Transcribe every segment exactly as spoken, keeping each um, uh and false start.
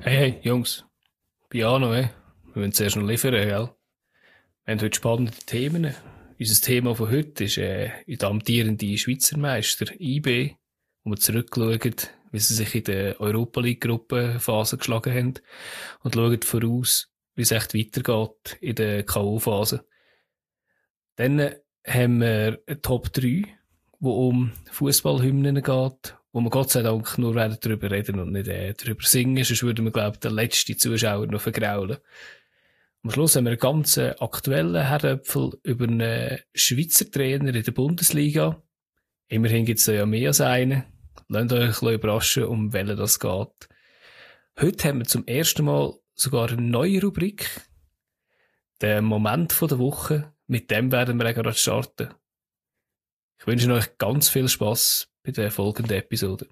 Hey, hey, Jungs. Piano, eh? Wir müssen zuerst noch liefern, gell? Wir haben heute spannende Themen. Unser Thema von heute ist äh, der amtierende Schweizer Meister I B, wo wir zurückschauen, wie sie sich in der Europa League-Gruppenphase geschlagen haben und schauen voraus, wie es echt weitergeht in der K O-Phase. Dann äh, haben wir eine Top drei, wo um Fußballhymnen geht, wo wir Gott sei Dank nur werden darüber reden und nicht äh, darüber singen, sonst würden wir, glaube ich, den letzten Zuschauer noch vergraulen. Am Schluss haben wir einen ganz äh, aktuellen Herdöpfel über einen Schweizer Trainer in der Bundesliga. Immerhin gibt es ja mehr als einen. Lasst euch ein bisschen überraschen, um welchen das geht. Heute haben wir zum ersten Mal sogar eine neue Rubrik. Den Moment von der Woche. Mit dem werden wir gerade starten. Ich wünsche euch ganz viel Spass bei der folgenden Episode.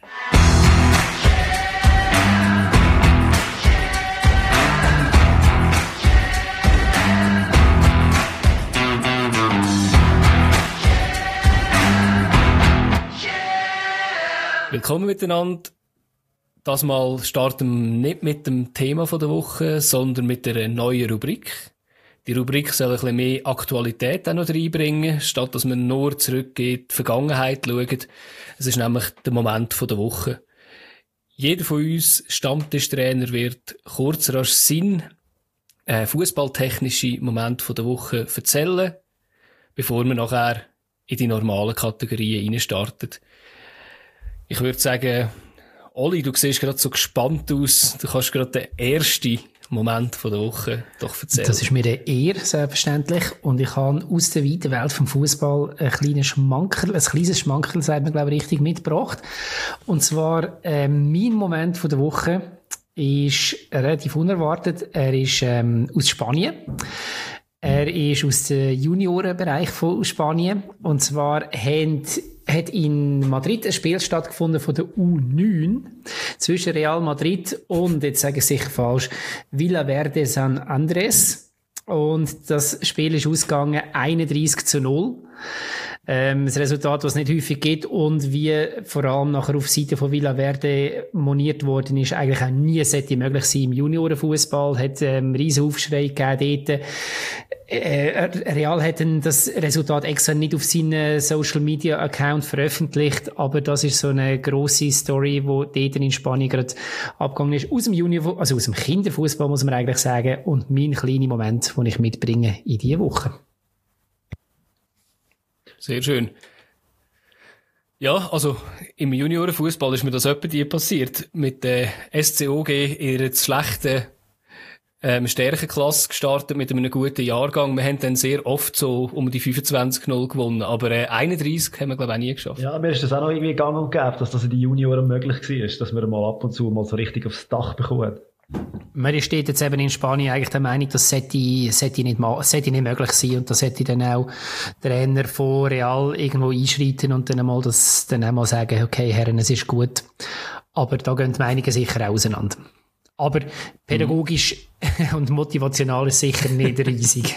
Willkommen miteinander. Das Mal starten wir nicht mit dem Thema von der Woche, sondern mit einer neuen Rubrik. Die Rubrik soll ein bisschen mehr Aktualität auch noch reinbringen, statt dass man nur zurück in die Vergangenheit schaut. Es ist nämlich der Moment von der Woche. Jeder von uns Stammtischtrainer wird kurz rasch seinen äh, fußballtechnischen Moment von der Woche erzählen, bevor wir nachher in die normalen Kategorien reinstarten. Ich würde sagen, Oli, du siehst gerade so gespannt aus. Du kannst gerade den ersten Moment von der Woche doch erzählen. Das ist mir eine Ehre, selbstverständlich. Und ich habe aus der weiten Welt vom Fußball ein kleines Schmankerl, ein kleines Schmankerl, sagt man, glaube ich, richtig mitgebracht. Und zwar, äh, mein Moment von der Woche ist relativ unerwartet. Er ist ähm, aus Spanien. Er ist aus dem Juniorenbereich von Spanien. Und zwar haben hat in Madrid ein Spiel stattgefunden von der U neun zwischen Real Madrid und, jetzt sage ich sicher falsch, Villaverde San Andrés. Und das Spiel ist ausgegangen einunddreissig zu null. Ähm, das Resultat, was es nicht häufig gibt und wie vor allem nachher auf Seite von Villaverde moniert worden ist, eigentlich auch nie sollte möglich sein im Juniorenfußball. Hat ähm, riesen Aufschrei gegeben dort. Äh, Real hat das Resultat extra nicht auf seinen Social Media Account veröffentlicht, aber das ist so eine grosse Story, wo dort in Spanien gerade abgegangen ist. Aus dem Junior, also aus dem Kinderfußball muss man eigentlich sagen, und mein kleiner Moment, den ich mitbringe in diese Woche. Sehr schön. Ja, also im Juniorenfußball ist mir das etwa die passiert. Mit der S C O G in einer schlechten ähm, Stärkenklasse gestartet mit einem guten Jahrgang. Wir haben dann sehr oft so um die fünfundzwanzig null gewonnen, aber äh, einunddreissig haben wir, glaube ich, auch nie geschafft. Ja, mir ist das auch noch irgendwie gang und gäbe, dass das in den Junioren möglich war, dass wir mal ab und zu mal so richtig aufs Dach bekommen. Man steht jetzt eben in Spanien eigentlich der Meinung, das sollte, sollte, nicht, sollte nicht möglich sein und da sollte dann auch der Trainer von Real irgendwo einschreiten und dann einmal, das, dann einmal sagen, okay, Herren, es ist gut. Aber da gehen die Meinungen sicher auseinander. Aber pädagogisch mhm. und motivational ist sicher nicht riesig.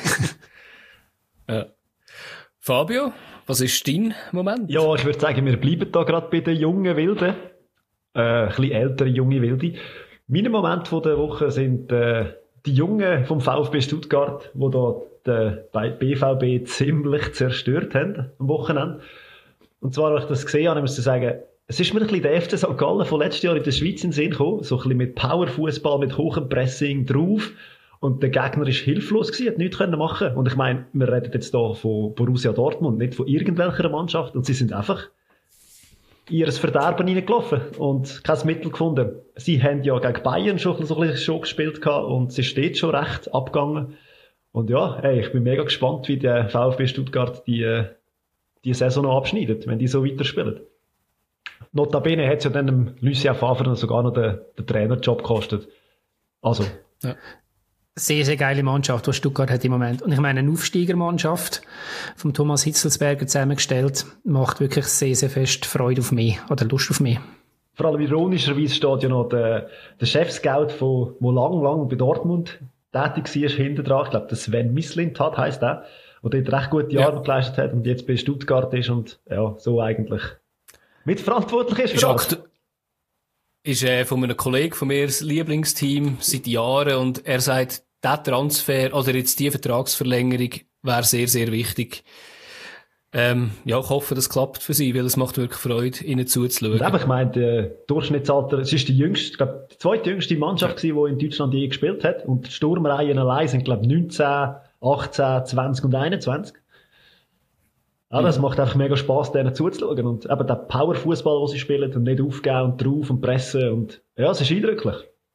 Ja. Fabio, was ist dein Moment? Ja, ich würde sagen, wir bleiben da gerade bei den jungen Wilden. Äh, ein bisschen ältere junge Wilde. Meine Momente von der Woche sind äh, die Jungen vom VfB Stuttgart, die da den B V B ziemlich zerstört haben am Wochenende. Und zwar, als ich das gesehen habe, muss ich sagen, es ist mir ein bisschen der F C Sankt Gallen von letztes Jahr in der Schweiz in den Sinn gekommen. So ein bisschen mit Powerfußball, mit hohem Pressing drauf. Und der Gegner ist hilflos gewesen, hat nichts machen können. Und ich meine, wir reden jetzt hier von Borussia Dortmund, nicht von irgendwelcher Mannschaft. Und sie sind einfach in ihr Verderben hineingelaufen und kein Mittel gefunden. Sie haben ja gegen Bayern schon so ein bisschen schon gespielt gehabt und sie steht schon recht abgegangen. Und ja, hey, ich bin mega gespannt, wie der VfB Stuttgart die, die Saison noch abschneidet, wenn die so weiterspielen. Notabene hat es ja dann dem Lucien Favre sogar noch den, den Trainerjob gekostet. Also. Ja. Sehr, sehr geile Mannschaft, die Stuttgart hat im Moment. Und ich meine, eine Aufsteigermannschaft vom Thomas Hitzelsberger zusammengestellt, macht wirklich sehr, sehr fest Freude auf mich oder Lust auf mich. Vor allem ironischerweise steht ja noch der, der Chefscout, von, der lang, lang bei Dortmund tätig war, hinten dran. Ich glaube, der Sven Mislintat heisst der, der dort recht gute Arbeit ja. geleistet hat und jetzt bei Stuttgart ist und ja, so eigentlich mitverantwortlich ist. Ist, aktu- ist äh, von einem Kollegen von mir das Lieblingsteam seit Jahren und er sagt, der Transfer oder jetzt die Vertragsverlängerung wäre sehr, sehr wichtig. Ähm, ja, ich hoffe, das klappt für sie, weil es macht wirklich Freude, ihnen zuzuschauen. Aber ich meine, der Durchschnittsalter, es ist die jüngste, ich glaube, die zweitjüngste Mannschaft gewesen, die in Deutschland je gespielt hat. Und die Sturmreihen allein sind, glaube ich, neunzehn, achtzehn, zwanzig und einundzwanzig. Ja, das mhm. macht einfach mega Spass, denen zuzuschauen. Und eben der Powerfußball, den sie spielen und nicht aufgeben und drauf und pressen. Und ja, es ist eindrücklich.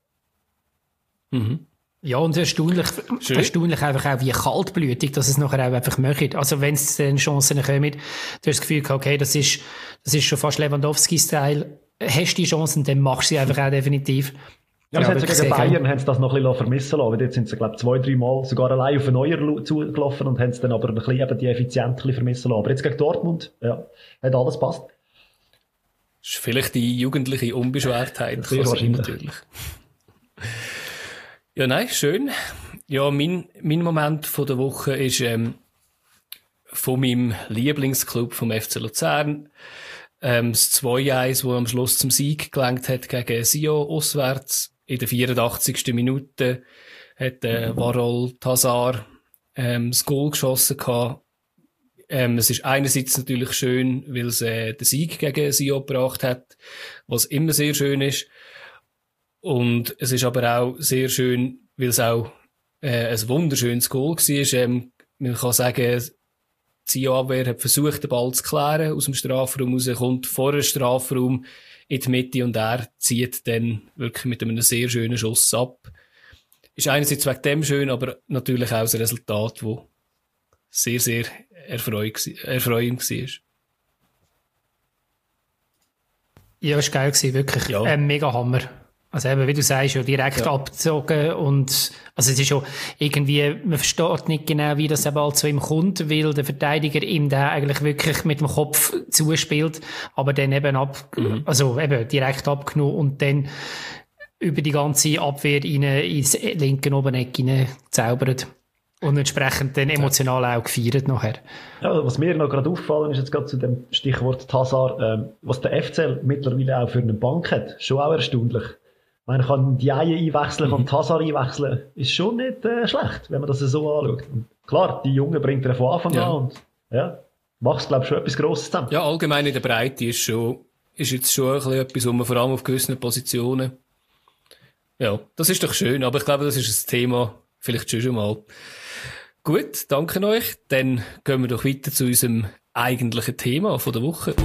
Mhm. Ja, und erstaunlich, erstaunlich einfach auch, wie kaltblütig, dass es nachher auch einfach möchte. Also, wenn es dann Chancen kommen, du hast das Gefühl gehabt, okay, das ist, das ist schon fast Lewandowski-Style. Hast du die Chancen, dann machst du sie einfach auch definitiv. Ja, ja, das gegen Bayern haben sie das noch ein bisschen vermissen lassen. Jetzt sind sie, glaube ich, zwei, drei Mal sogar allein auf einen Neuer zugelaufen und haben es dann aber ein bisschen eben die Effizienz vermissen lassen. Aber jetzt gegen Dortmund, ja, hat alles passt. Das ist vielleicht die jugendliche Unbeschwertheit. Sehr wahrscheinlich. Natürlich. Ja, nein, schön. Ja, mein, mein Moment von der Woche ist ähm, von meinem Lieblingsclub vom F C Luzern. Ähm, das zwei eins, das am Schluss zum Sieg gelangt hat gegen Sion auswärts. In der vierundachtzigsten Minute hat äh, Varol Tazar ähm, das Goal geschossen gehabt. Ähm, es ist einerseits natürlich schön, weil es äh, den Sieg gegen Sion gebracht hat, was immer sehr schön ist. Und es ist aber auch sehr schön, weil es auch äh, ein wunderschönes Goal war. Ähm, man kann sagen, die Sion-Abwehr hat versucht, den Ball zu klären, aus dem Strafraum raus, kommt vor dem Strafraum in die Mitte und er zieht dann wirklich mit einem sehr schönen Schuss ab. Ist einerseits wegen dem schön, aber natürlich auch ein Resultat, das sehr, sehr erfreuend war. Ja, es war geil, wirklich. Ja. Ein mega Hammer. Also eben, wie du sagst, ja, direkt ja. abgezogen und, also es ist schon irgendwie, man versteht nicht genau, wie das Ball zu ihm kommt, weil der Verteidiger ihm da eigentlich wirklich mit dem Kopf zuspielt, aber dann eben ab, mhm. also eben direkt abgenommen und dann über die ganze Abwehr rein, ins linke Obeneck gezaubert. Und entsprechend dann emotional auch gefeiert nachher. Ja, was mir noch gerade aufgefallen ist, jetzt gerade zu dem Stichwort Tazar, ähm, was der F C mittlerweile auch für eine Bank hat, schon auch erstaunlich. Man kann die Eier einwechseln, kann Tazar einwechseln, ist schon nicht äh, schlecht, wenn man das so anschaut. Und klar, die Jungen bringt er von Anfang ja. an und ja, macht glaube ich schon etwas Grosses zusammen. Ja, allgemein in der Breite ist schon, ist jetzt schon ein bisschen etwas, wo man vor allem auf gewissen Positionen, ja, das ist doch schön, aber ich glaube, das ist ein Thema, vielleicht schon schon mal. Gut, danke euch. Dann gehen wir doch weiter zu unserem eigentlichen Thema von der Woche.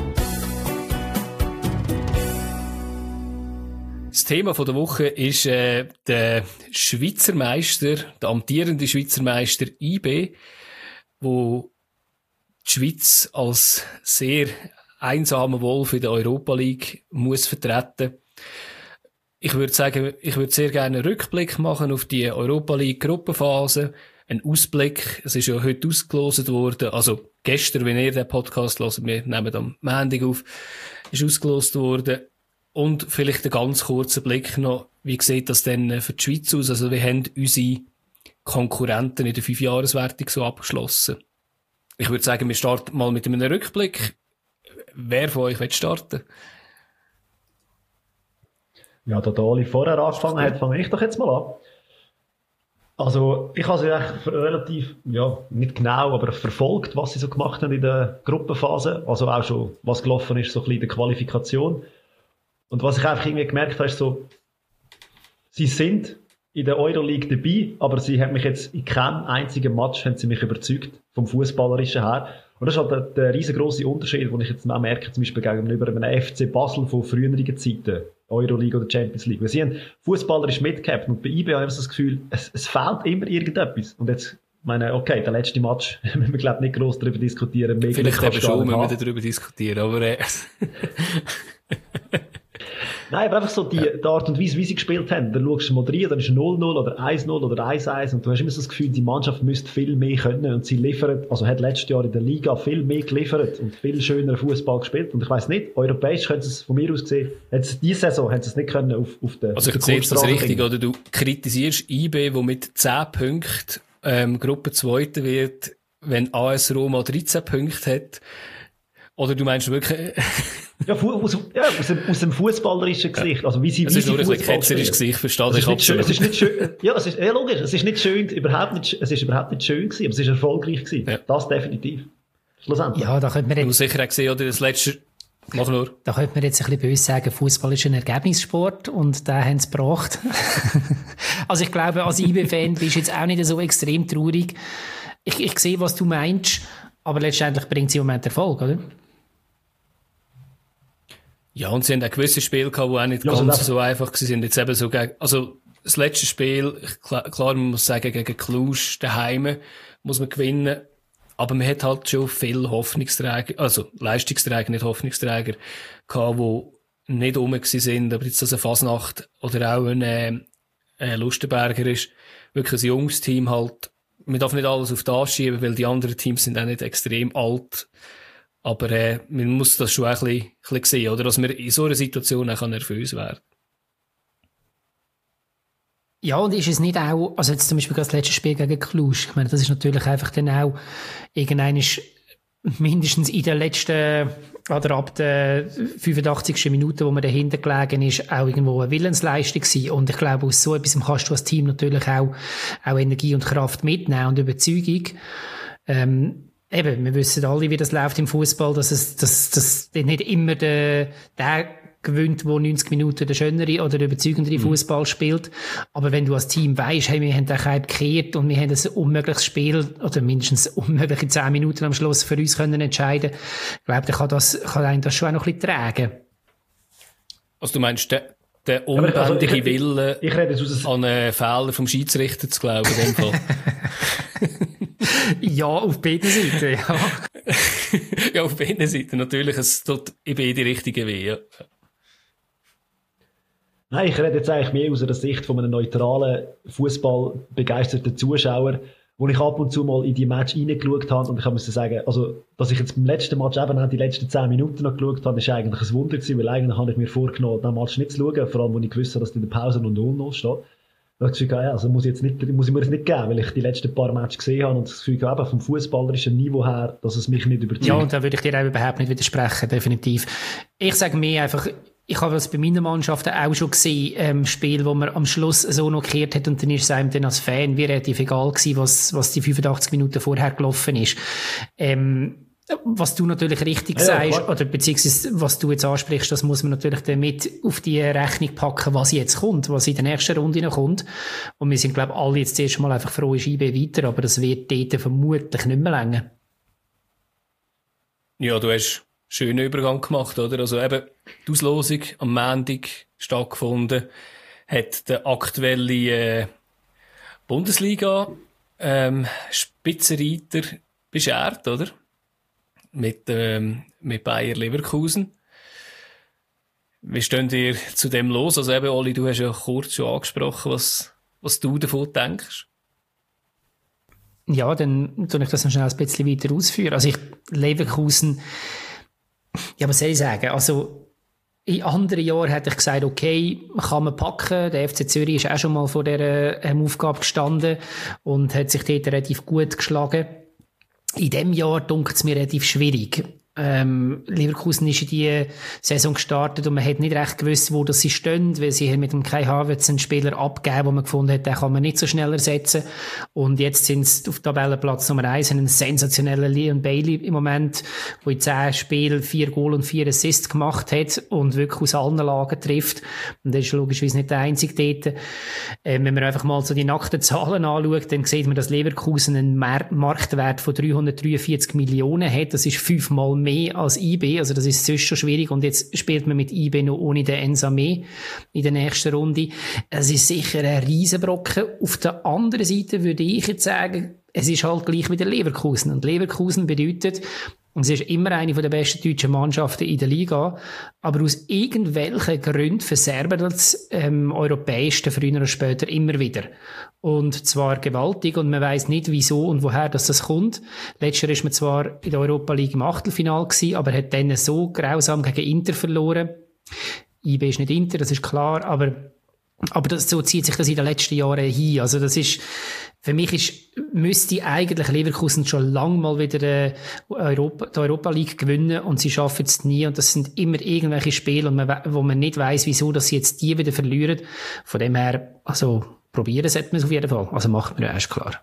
Das Thema von der Woche ist äh, der Schweizer Meister, der amtierende Schweizer Meister I B, wo die Schweiz als sehr einsamer Wolf in der Europa League muss vertreten. Ich würde sagen, ich würde sehr gerne einen Rückblick machen auf die Europa League Gruppenphase. Ein Ausblick. Es ist ja heute ausgelost worden. Also gestern, wenn ihr den Podcast hört, wir nehmen am Montag auf, ist ausgelost worden. Und vielleicht einen ganz kurzen Blick noch. Wie sieht das denn für die Schweiz aus? Also wie haben unsere Konkurrenten in der Fünfjahreswertung so abgeschlossen? Ich würde sagen, wir starten mal mit einem Rückblick. Wer von euch will starten? Ja, da Ali vorher angefangen hat, fange ich doch jetzt mal an. Also, ich habe sie echt relativ, ja, nicht genau, aber verfolgt, was sie so gemacht haben in der Gruppenphase. Also auch schon, was gelaufen ist, so ein bisschen in der Qualifikation. Und was ich einfach irgendwie gemerkt habe, ist so, sie sind in der Euroleague dabei, aber sie haben mich jetzt in keinem einzigen Match haben sie mich überzeugt, vom Fußballerischen her. Und das ist halt der, der riesengroße Unterschied, den ich jetzt auch merke, zum Beispiel gegenüber einem F C Basel von früheren Zeiten, Euroleague oder Champions League. Weil sie haben fußballerisch mitgehabt und bei I B habe ich das Gefühl, es, es fehlt immer irgendetwas. Und jetzt, meine, okay, der letzte Match, müssen wir glaube nicht gross darüber diskutieren. Vielleicht eben schon, wenn wir darüber diskutieren, aber äh. Nein, aber einfach so die, die Art und Weise, wie sie gespielt haben. Dann schaust du mal rein, dann ist null null oder eins null oder eins eins und du hast immer so das Gefühl, die Mannschaft müsste viel mehr können und sie liefert, also hat letztes Jahr in der Liga viel mehr geliefert und viel schöner Fußball gespielt und ich weiss nicht, europäisch können sie es von mir aus gesehen, diese Saison haben sie es nicht können auf, auf der Also ich sehe das richtig, oder du kritisierst I B, wo mit zehn Punkten ähm, Gruppe Zweiter wird, wenn A S Roma dreizehn Punkte hat, oder du meinst wirklich... Ja, aus, ja, aus dem, aus dem fußballerischen Gesicht. Also, wie sie, es wie ist nur ein bisschen ketzerisches Gesicht, verstehe ich absolut. Es ist nicht schön, ja, es ist, ja, logisch, es ist nicht schön, überhaupt nicht, es ist überhaupt nicht schön gewesen, aber es ist erfolgreich gewesen. Ja. Das definitiv. Schlussendlich. Ja, da könnte man jetzt... Du sicher auch gesehen, oder das letzte... Mach nur. Da könnte man jetzt ein bisschen böse sagen, Fußball ist ein Ergebnissport und den haben sie gebracht. Also ich glaube, als I B-Fan bist du jetzt auch nicht so extrem traurig. Ich, ich sehe, was du meinst, aber letztendlich bringt sie im Moment Erfolg, oder? Ja, und sie haben auch gewisse Spiele gehabt, die auch nicht ja, ganz also so einfach waren. Jetzt eben so gegen, also das letzte Spiel, klar, klar man muss sagen, gegen Cluj daheim muss man gewinnen. Aber man hat halt schon viele Hoffnungsträger, also Leistungsträger, nicht Hoffnungsträger, gehabt, die nicht rum sind. Aber jetzt, dass eine Fasnacht oder auch ein, äh, ein Lustenberger ist, wirklich ein junges Team halt. Man darf nicht alles auf das schieben, weil die anderen Teams sind auch nicht extrem alt. Aber äh, man muss das schon auch ein bisschen, ein bisschen sehen, oder? Dass man in so einer Situation auch nervös werden kann. Ja, und ist es nicht auch, also jetzt zum Beispiel das letzte Spiel gegen Cluj, ich meine, das ist natürlich einfach dann auch irgendein mindestens in der letzten, oder ab der fünfundachtzigsten Minute, wo man dahinter gelegen ist, auch irgendwo eine Willensleistung gewesen. Und ich glaube, aus so etwas kannst du als Team natürlich auch, auch Energie und Kraft mitnehmen und Überzeugung. Ähm, eben, wir wissen alle, wie das läuft im Fußball, dass es, dass, dass nicht immer der, der gewinnt, wo neunzig Minuten der schönere oder der überzeugendere mhm. Fußball spielt. Aber wenn du als Team weisst, hey, wir haben den Keib gekehrt und wir haben ein unmögliches Spiel oder mindestens unmögliche zehn Minuten am Schluss für uns können entscheiden, ich glaube, dann kann das, kann einen das schon auch noch ein bisschen tragen. Also du meinst, der, der unbändige also, ich, Wille ich, ich an einen Fehler vom Schiedsrichter zu glauben, in dem Fall. Ja, auf beiden Seiten, ja. Ja, auf beiden Seiten. Natürlich, es tut in beide Richtungen weh, ja. Nein, ich rede jetzt eigentlich mehr aus der Sicht von einem neutralen, fußballbegeisterten Zuschauer, wo ich ab und zu mal in die Match reingeschaut habe und ich muss sagen, also, dass ich jetzt beim letzten Match eben auch die letzten zehn Minuten noch geschaut habe, ist eigentlich ein Wunder gewesen, weil eigentlich habe ich mir vorgenommen, den Match nicht zu schauen, vor allem, wo ich gewusst habe, dass in der Pause noch null null steht. Da habe ich das Gefühl, ja, also muss ich, jetzt nicht, muss ich mir das nicht geben, weil ich die letzten paar Matches gesehen habe und das Gefühl habe, vom fußballerischen Niveau her, dass es mich nicht überzeugt. Ja, und da würde ich dir auch überhaupt nicht widersprechen, definitiv. Ich sage mir einfach, ich habe das bei meinen Mannschaften auch schon gesehen, ähm, Spiel, wo man am Schluss so noch gekehrt hat und dann ist es einem dann als Fan wie relativ egal gewesen, was, was die fünfundachtzig Minuten vorher gelaufen ist. Ähm, was du natürlich richtig ja, sagst, klar. Oder beziehungsweise was du jetzt ansprichst, das muss man natürlich dann mit auf die Rechnung packen, was jetzt kommt, was in der nächsten Runde noch kommt. Und wir sind, glaube ich, alle jetzt zuerst mal einfach froh, ist I B weiter, aber das wird dort vermutlich nicht mehr länger. Ja, du hast einen schönen Übergang gemacht, oder? Also eben, die Auslosung am Montag stattgefunden, hat der aktuelle äh, Bundesliga ähm, Spitzenreiter beschert, oder? Mit, ähm, mit Bayer Leverkusen. Wie steht ihr zu dem los? Also eben, Oli, du hast ja kurz schon angesprochen, was, was du davon denkst. Ja, dann tue ich das noch schnell ein bisschen weiter ausführen. Also ich, Leverkusen, ja, was soll ich sagen? Also, in anderen Jahren hätte ich gesagt, okay, kann man packen. Der F C Zürich ist auch schon mal vor dieser ähm, Aufgabe gestanden und hat sich dort relativ gut geschlagen. In diesem Jahr dunkt es mir relativ schwierig. Ähm, Leverkusen ist in die Saison gestartet und man hat nicht recht gewusst, wo das sie stehen, weil sie haben mit dem Kai Havertz einen Spieler abgegeben, wo man gefunden hat, den kann man nicht so schnell ersetzen. Und jetzt sind sie auf Tabellenplatz Nummer eins, einen sensationellen Leon Bailey im Moment, der in zehn Spielen vier Goal und vier Assists gemacht hat und wirklich aus allen Lagen trifft. Und das ist logischerweise nicht der einzige dort. Ähm, wenn man einfach mal so die nackten Zahlen anschaut, dann sieht man, dass Leverkusen einen Mar- Marktwert von dreihundertdreiundvierzig Millionen hat. Das ist fünfmal mehr als I B, also das ist sonst schon schwierig und jetzt spielt man mit I B noch ohne den Ensame in der nächsten Runde. Es ist sicher ein Riesenbrocken. Auf der anderen Seite würde ich jetzt sagen, es ist halt gleich wie der Leverkusen und Leverkusen bedeutet, und es ist immer eine der besten deutschen Mannschaften in der Liga, aber aus irgendwelchen Gründen verserben das ähm, Europäischen früher oder später immer wieder. Und zwar gewaltig und man weiss nicht, wieso und woher das, das kommt. Letztes Jahr ist man zwar in der Europa League im Achtelfinale gewesen, aber hat dann so grausam gegen Inter verloren. I B ist nicht Inter, das ist klar, aber Aber das, so zieht sich das in den letzten Jahren hin. Also das ist, Für mich ist, müsste eigentlich Leverkusen schon lange mal wieder äh, Europa, die Europa League gewinnen und sie schaffen es nie und das sind immer irgendwelche Spiele, und man, wo man nicht weiss, wieso, dass sie jetzt die wieder verlieren. Von dem her, also probieren sollte man es auf jeden Fall. Also macht man ja erst klar.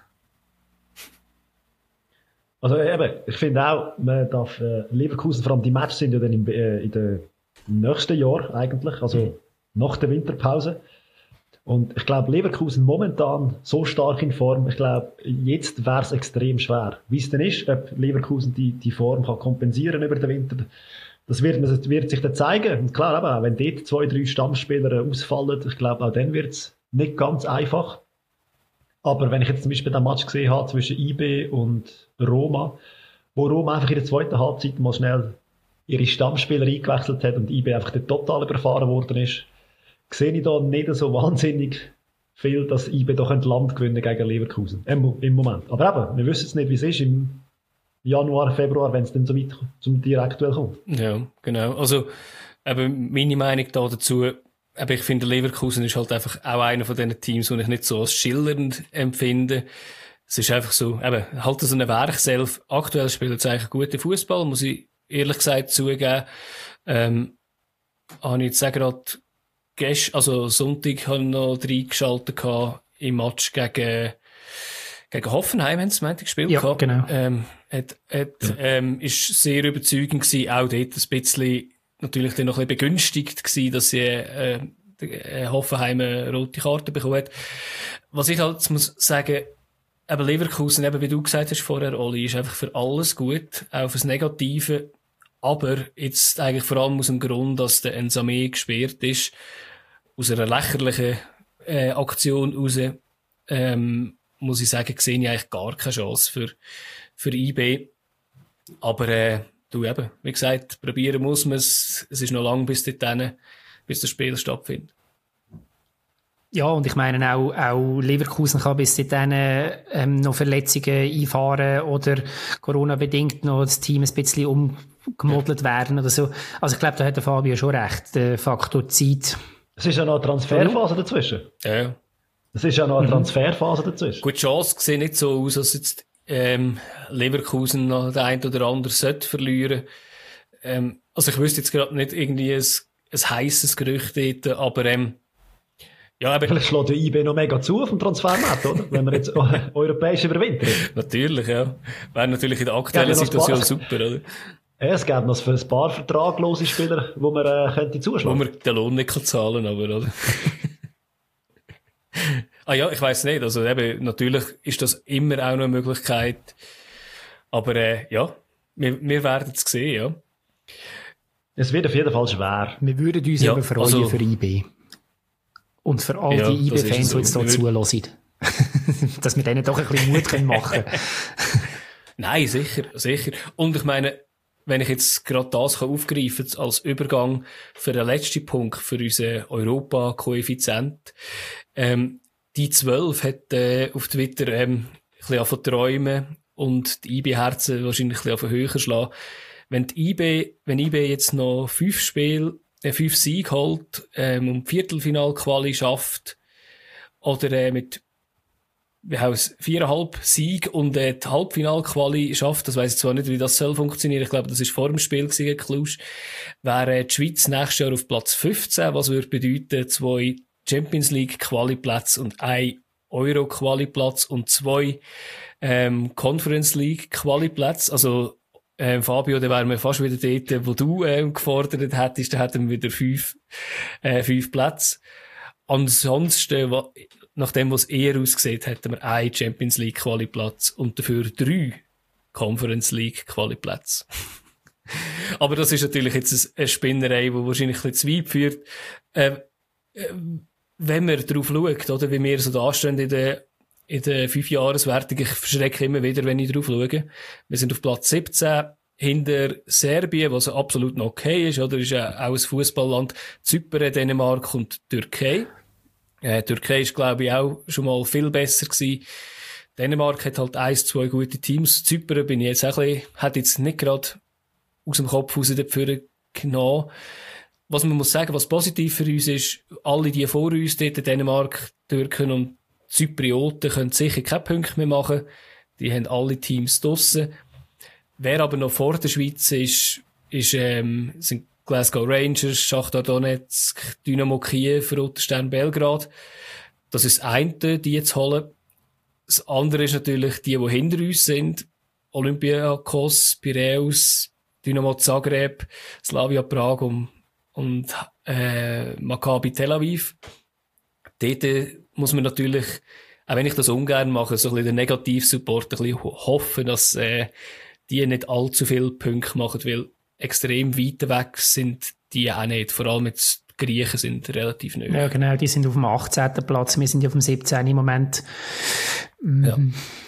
Also eben, ich finde auch, man darf äh, Leverkusen, vor allem die Matches sind ja dann im, äh, in den nächsten Jahr eigentlich, also mhm. nach der Winterpause. Und ich glaube, Leverkusen momentan so stark in Form, ich glaube, jetzt wäre es extrem schwer. Wie es denn ist, ob Leverkusen die, die Form kann kompensieren über den Winter, das wird, das wird sich dann zeigen. Und klar, aber wenn dort zwei, drei Stammspieler ausfallen, ich glaube, auch dann wird es nicht ganz einfach. Aber wenn ich jetzt zum Beispiel den Match gesehen habe zwischen I B und Roma, wo Roma einfach in der zweiten Halbzeit mal schnell ihre Stammspieler eingewechselt hat und I B einfach total überfahren worden ist, sehe ich da nicht so wahnsinnig viel, dass I B doch ein Land gewinnen gegen Leverkusen. Im, im Moment. Aber eben, wir wissen es nicht, wie es ist im Januar, Februar, wenn es dann so weit zum Direktduell kommt. Ja, genau. Also, eben meine Meinung da dazu, eben ich finde, Leverkusen ist halt einfach auch einer von diesen Teams, die ich nicht so als schillernd empfinde. Es ist einfach so, eben, halt so eine Werkself. Aktuell spielt es eigentlich guten Fußball, muss ich ehrlich gesagt zugeben. Ähm, habe ich jetzt auch gerade Gest, also Sonntag habe ich noch reingeschaltet im Match gegen, gegen Hoffenheim, haben sie meinte gespielt. Ja, genau. Ähm, hat, hat, ja. ähm, ist sehr überzeugend gewesen, auch dort ein bisschen, natürlich dann noch ein bisschen begünstigt gewesen, dass sie, äh, äh, Hoffenheim eine rote Karte bekommen hat. Was ich halt muss sagen, eben Leverkusen, eben wie du gesagt hast vorher, Oli, ist einfach für alles gut, auch fürs Negative. Aber jetzt eigentlich vor allem aus dem Grund, dass der Nsame gesperrt ist, aus einer lächerlichen äh, Aktion raus, ähm, muss ich sagen, sehe ich eigentlich gar keine Chance für, für I B. Aber äh, du eben, wie gesagt, probieren muss man es. Es ist noch lang bis dorthin, bis das Spiel stattfindet. Ja, und ich meine auch, auch Leverkusen kann bis dahin ähm, noch Verletzungen einfahren oder Corona-bedingt noch das Team ein bisschen umgemodelt werden oder so. Also ich glaube, da hat der Fabio schon recht. Der Faktor Zeit. Es ist ja noch eine Transferphase dazwischen. Ja. Es ist ja noch eine Transferphase dazwischen. Gut, die Chance sieht nicht so aus, dass jetzt ähm, Leverkusen noch den einen oder anderen sollte verlieren. Ähm, also ich wüsste jetzt gerade nicht irgendwie ein, ein heisses Gerücht dort, aber ähm, ja, aber vielleicht schlägt der I B noch mega zu auf dem Transfermarkt, oder? Wenn wir jetzt europäisch überwintern. Natürlich, ja. Wäre natürlich in der aktuellen Situation super, oder? Ja, es gäbe noch für ein paar vertraglose Spieler, wo man äh, könnte zuschlagen. Wo man den Lohn nicht zahlen kann, aber, oder? Ah ja, ich weiss nicht. Also eben, natürlich ist das immer auch noch eine Möglichkeit. Aber äh, ja, wir, wir werden es sehen, ja. Es wird auf jeden Fall schwer. Wir würden uns ja, eben freuen also, für I B. Und für all ja, die I B-Fans, so. die jetzt hier zuhören. Dass wir denen doch ein bisschen Mut machen können. Nein, sicher, sicher. Und ich meine, wenn ich jetzt gerade das aufgreifen kann, als Übergang für den letzten Punkt, für unseren Europa-Koeffizient, ähm, die zwölf hat äh, auf Twitter ähm, ein bisschen angefangen zu träumen und die I B-Herzen wahrscheinlich ein bisschen höher schlagen. Wenn die I B, wenn I B jetzt noch fünf Spiele, äh, fünf Siege holt, ähm, und Viertelfinal-Quali schafft, oder äh, mit wie heißt viereinhalb Sieg und äh, die Halbfinal-Quali schafft, das weiss ich zwar nicht, wie das soll funktionieren, ich glaube, das ist vor dem Spiel gegen Cluj, wäre äh, die Schweiz nächstes Jahr auf Platz fünfzehn, was würde bedeuten, zwei Champions League Quali-Plätze und ein Euro-Quali-Platz und zwei ähm, Conference League Quali-Plätze, also ähm, Fabio, da wären wir fast wieder dort, wo du ähm, gefordert hättest, da hätten wir wieder fünf, äh, fünf Plätze. Ansonsten, nach dem, was eher aussieht, hätten wir einen Champions League Quali-Platz und dafür drei Conference League Quali-Plätze. Aber das ist natürlich jetzt eine Spinnerei, die wahrscheinlich ein bisschen zu weit führt. Äh, äh, wenn man darauf schaut, oder, wie wir so da stehen in der, in der Fünfjahreswertung, ich verschrecke immer wieder, wenn ich darauf schaue. Wir sind auf Platz siebzehn, hinter Serbien, was absolut noch okay ist, oder, ist ja auch ein Fußballland, Zypern, Dänemark und Türkei. Äh, Türkei ist, glaube ich, auch schon mal viel besser gewesen. Dänemark hat halt eins, zwei gute Teams. Zypern bin ich jetzt auch ein bisschen, hat jetzt nicht gerade aus dem Kopf raus dafür genommen. Was man muss sagen, was positiv für uns ist, alle die vor uns, dort Dänemark, Türken und Zyprioten können sicher keine Punkte mehr machen. Die haben alle Teams draussen. Wer aber noch vor der Schweiz ist, ist ähm, sind Glasgow Rangers, Schachtar Donetsk, Dynamo Kiew, Roter Stern Belgrad. Das ist das eine, die jetzt holen. Das andere ist natürlich die, die hinter uns sind. Olympiakos, Piraeus, Dynamo Zagreb, Slavia Prag und, und äh, Maccabi Tel Aviv. Dort muss man natürlich, auch wenn ich das ungern mache, so ein bisschen den Negativsupport ein bisschen hoffen, dass äh, die nicht allzu viele Punkte machen, weil extrem weit weg sind die auch nicht. Vor allem jetzt die Griechen sind relativ neu. Ja, genau, die sind auf dem achtzehnten Platz, wir sind ja auf dem siebzehnten im Moment. Mhm. Ja.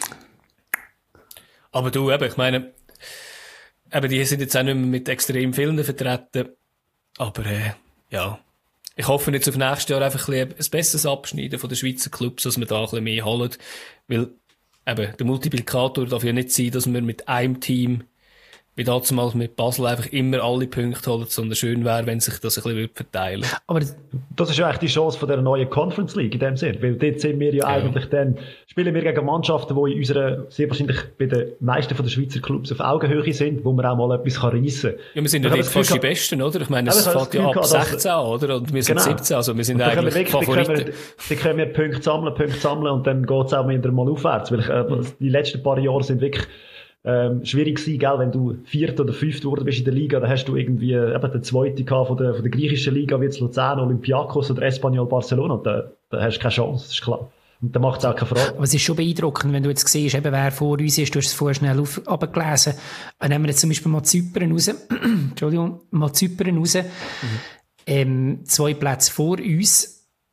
Aber du, eben, ich meine, eben, die sind jetzt auch nicht mehr mit extrem vielen vertreten. Aber, äh, ja. Ich hoffe jetzt auf nächstes Jahr einfach ein, ein besseres Abschneiden von den Schweizer Clubs, dass wir da ein bisschen mehr holen. Weil, eben, der Multiplikator darf ja nicht sein, dass wir mit einem Team, wie damals mit Basel, einfach immer alle Punkte holen, sondern schön wäre, wenn sich das ein bisschen verteilen würde. Aber das ist ja eigentlich die Chance von der neuen Conference League in dem Sinn, weil dort sind wir ja, ja eigentlich dann, spielen wir gegen Mannschaften, die in unserer, sehr wahrscheinlich bei den meisten von den Schweizer Clubs auf Augenhöhe sind, wo man auch mal etwas reissen kann. Ja, wir sind ja dort fast die Besten, oder? Ich meine, es fängt ja ab sechzehn an, oder? Und wir sind genau. siebzehn, also wir sind eigentlich wirklich, Favoriten. Die können wir Punkte sammeln, Punkte sammeln und dann geht es auch wieder mal aufwärts, weil äh, die letzten paar Jahre sind wirklich Ähm, schwierig gewesen, gell? Wenn du Vierter oder Fünfter geworden bist in der Liga, dann hast du irgendwie eben den Zweiten gehabt von der, von der griechischen Liga, wie jetzt Luzern, Olympiakos oder Espanyol Barcelona, und da, da hast du keine Chance, das ist klar. Und da macht es auch keine Frage. Aber es ist schon beeindruckend, wenn du jetzt siehst, eben, wer vor uns ist, du hast es vorher schnell auf, abgelesen. Nehmen wir jetzt zum Beispiel mal Zypern raus, Entschuldigung, mal Zypern raus, mhm. ähm, zwei Plätze vor uns.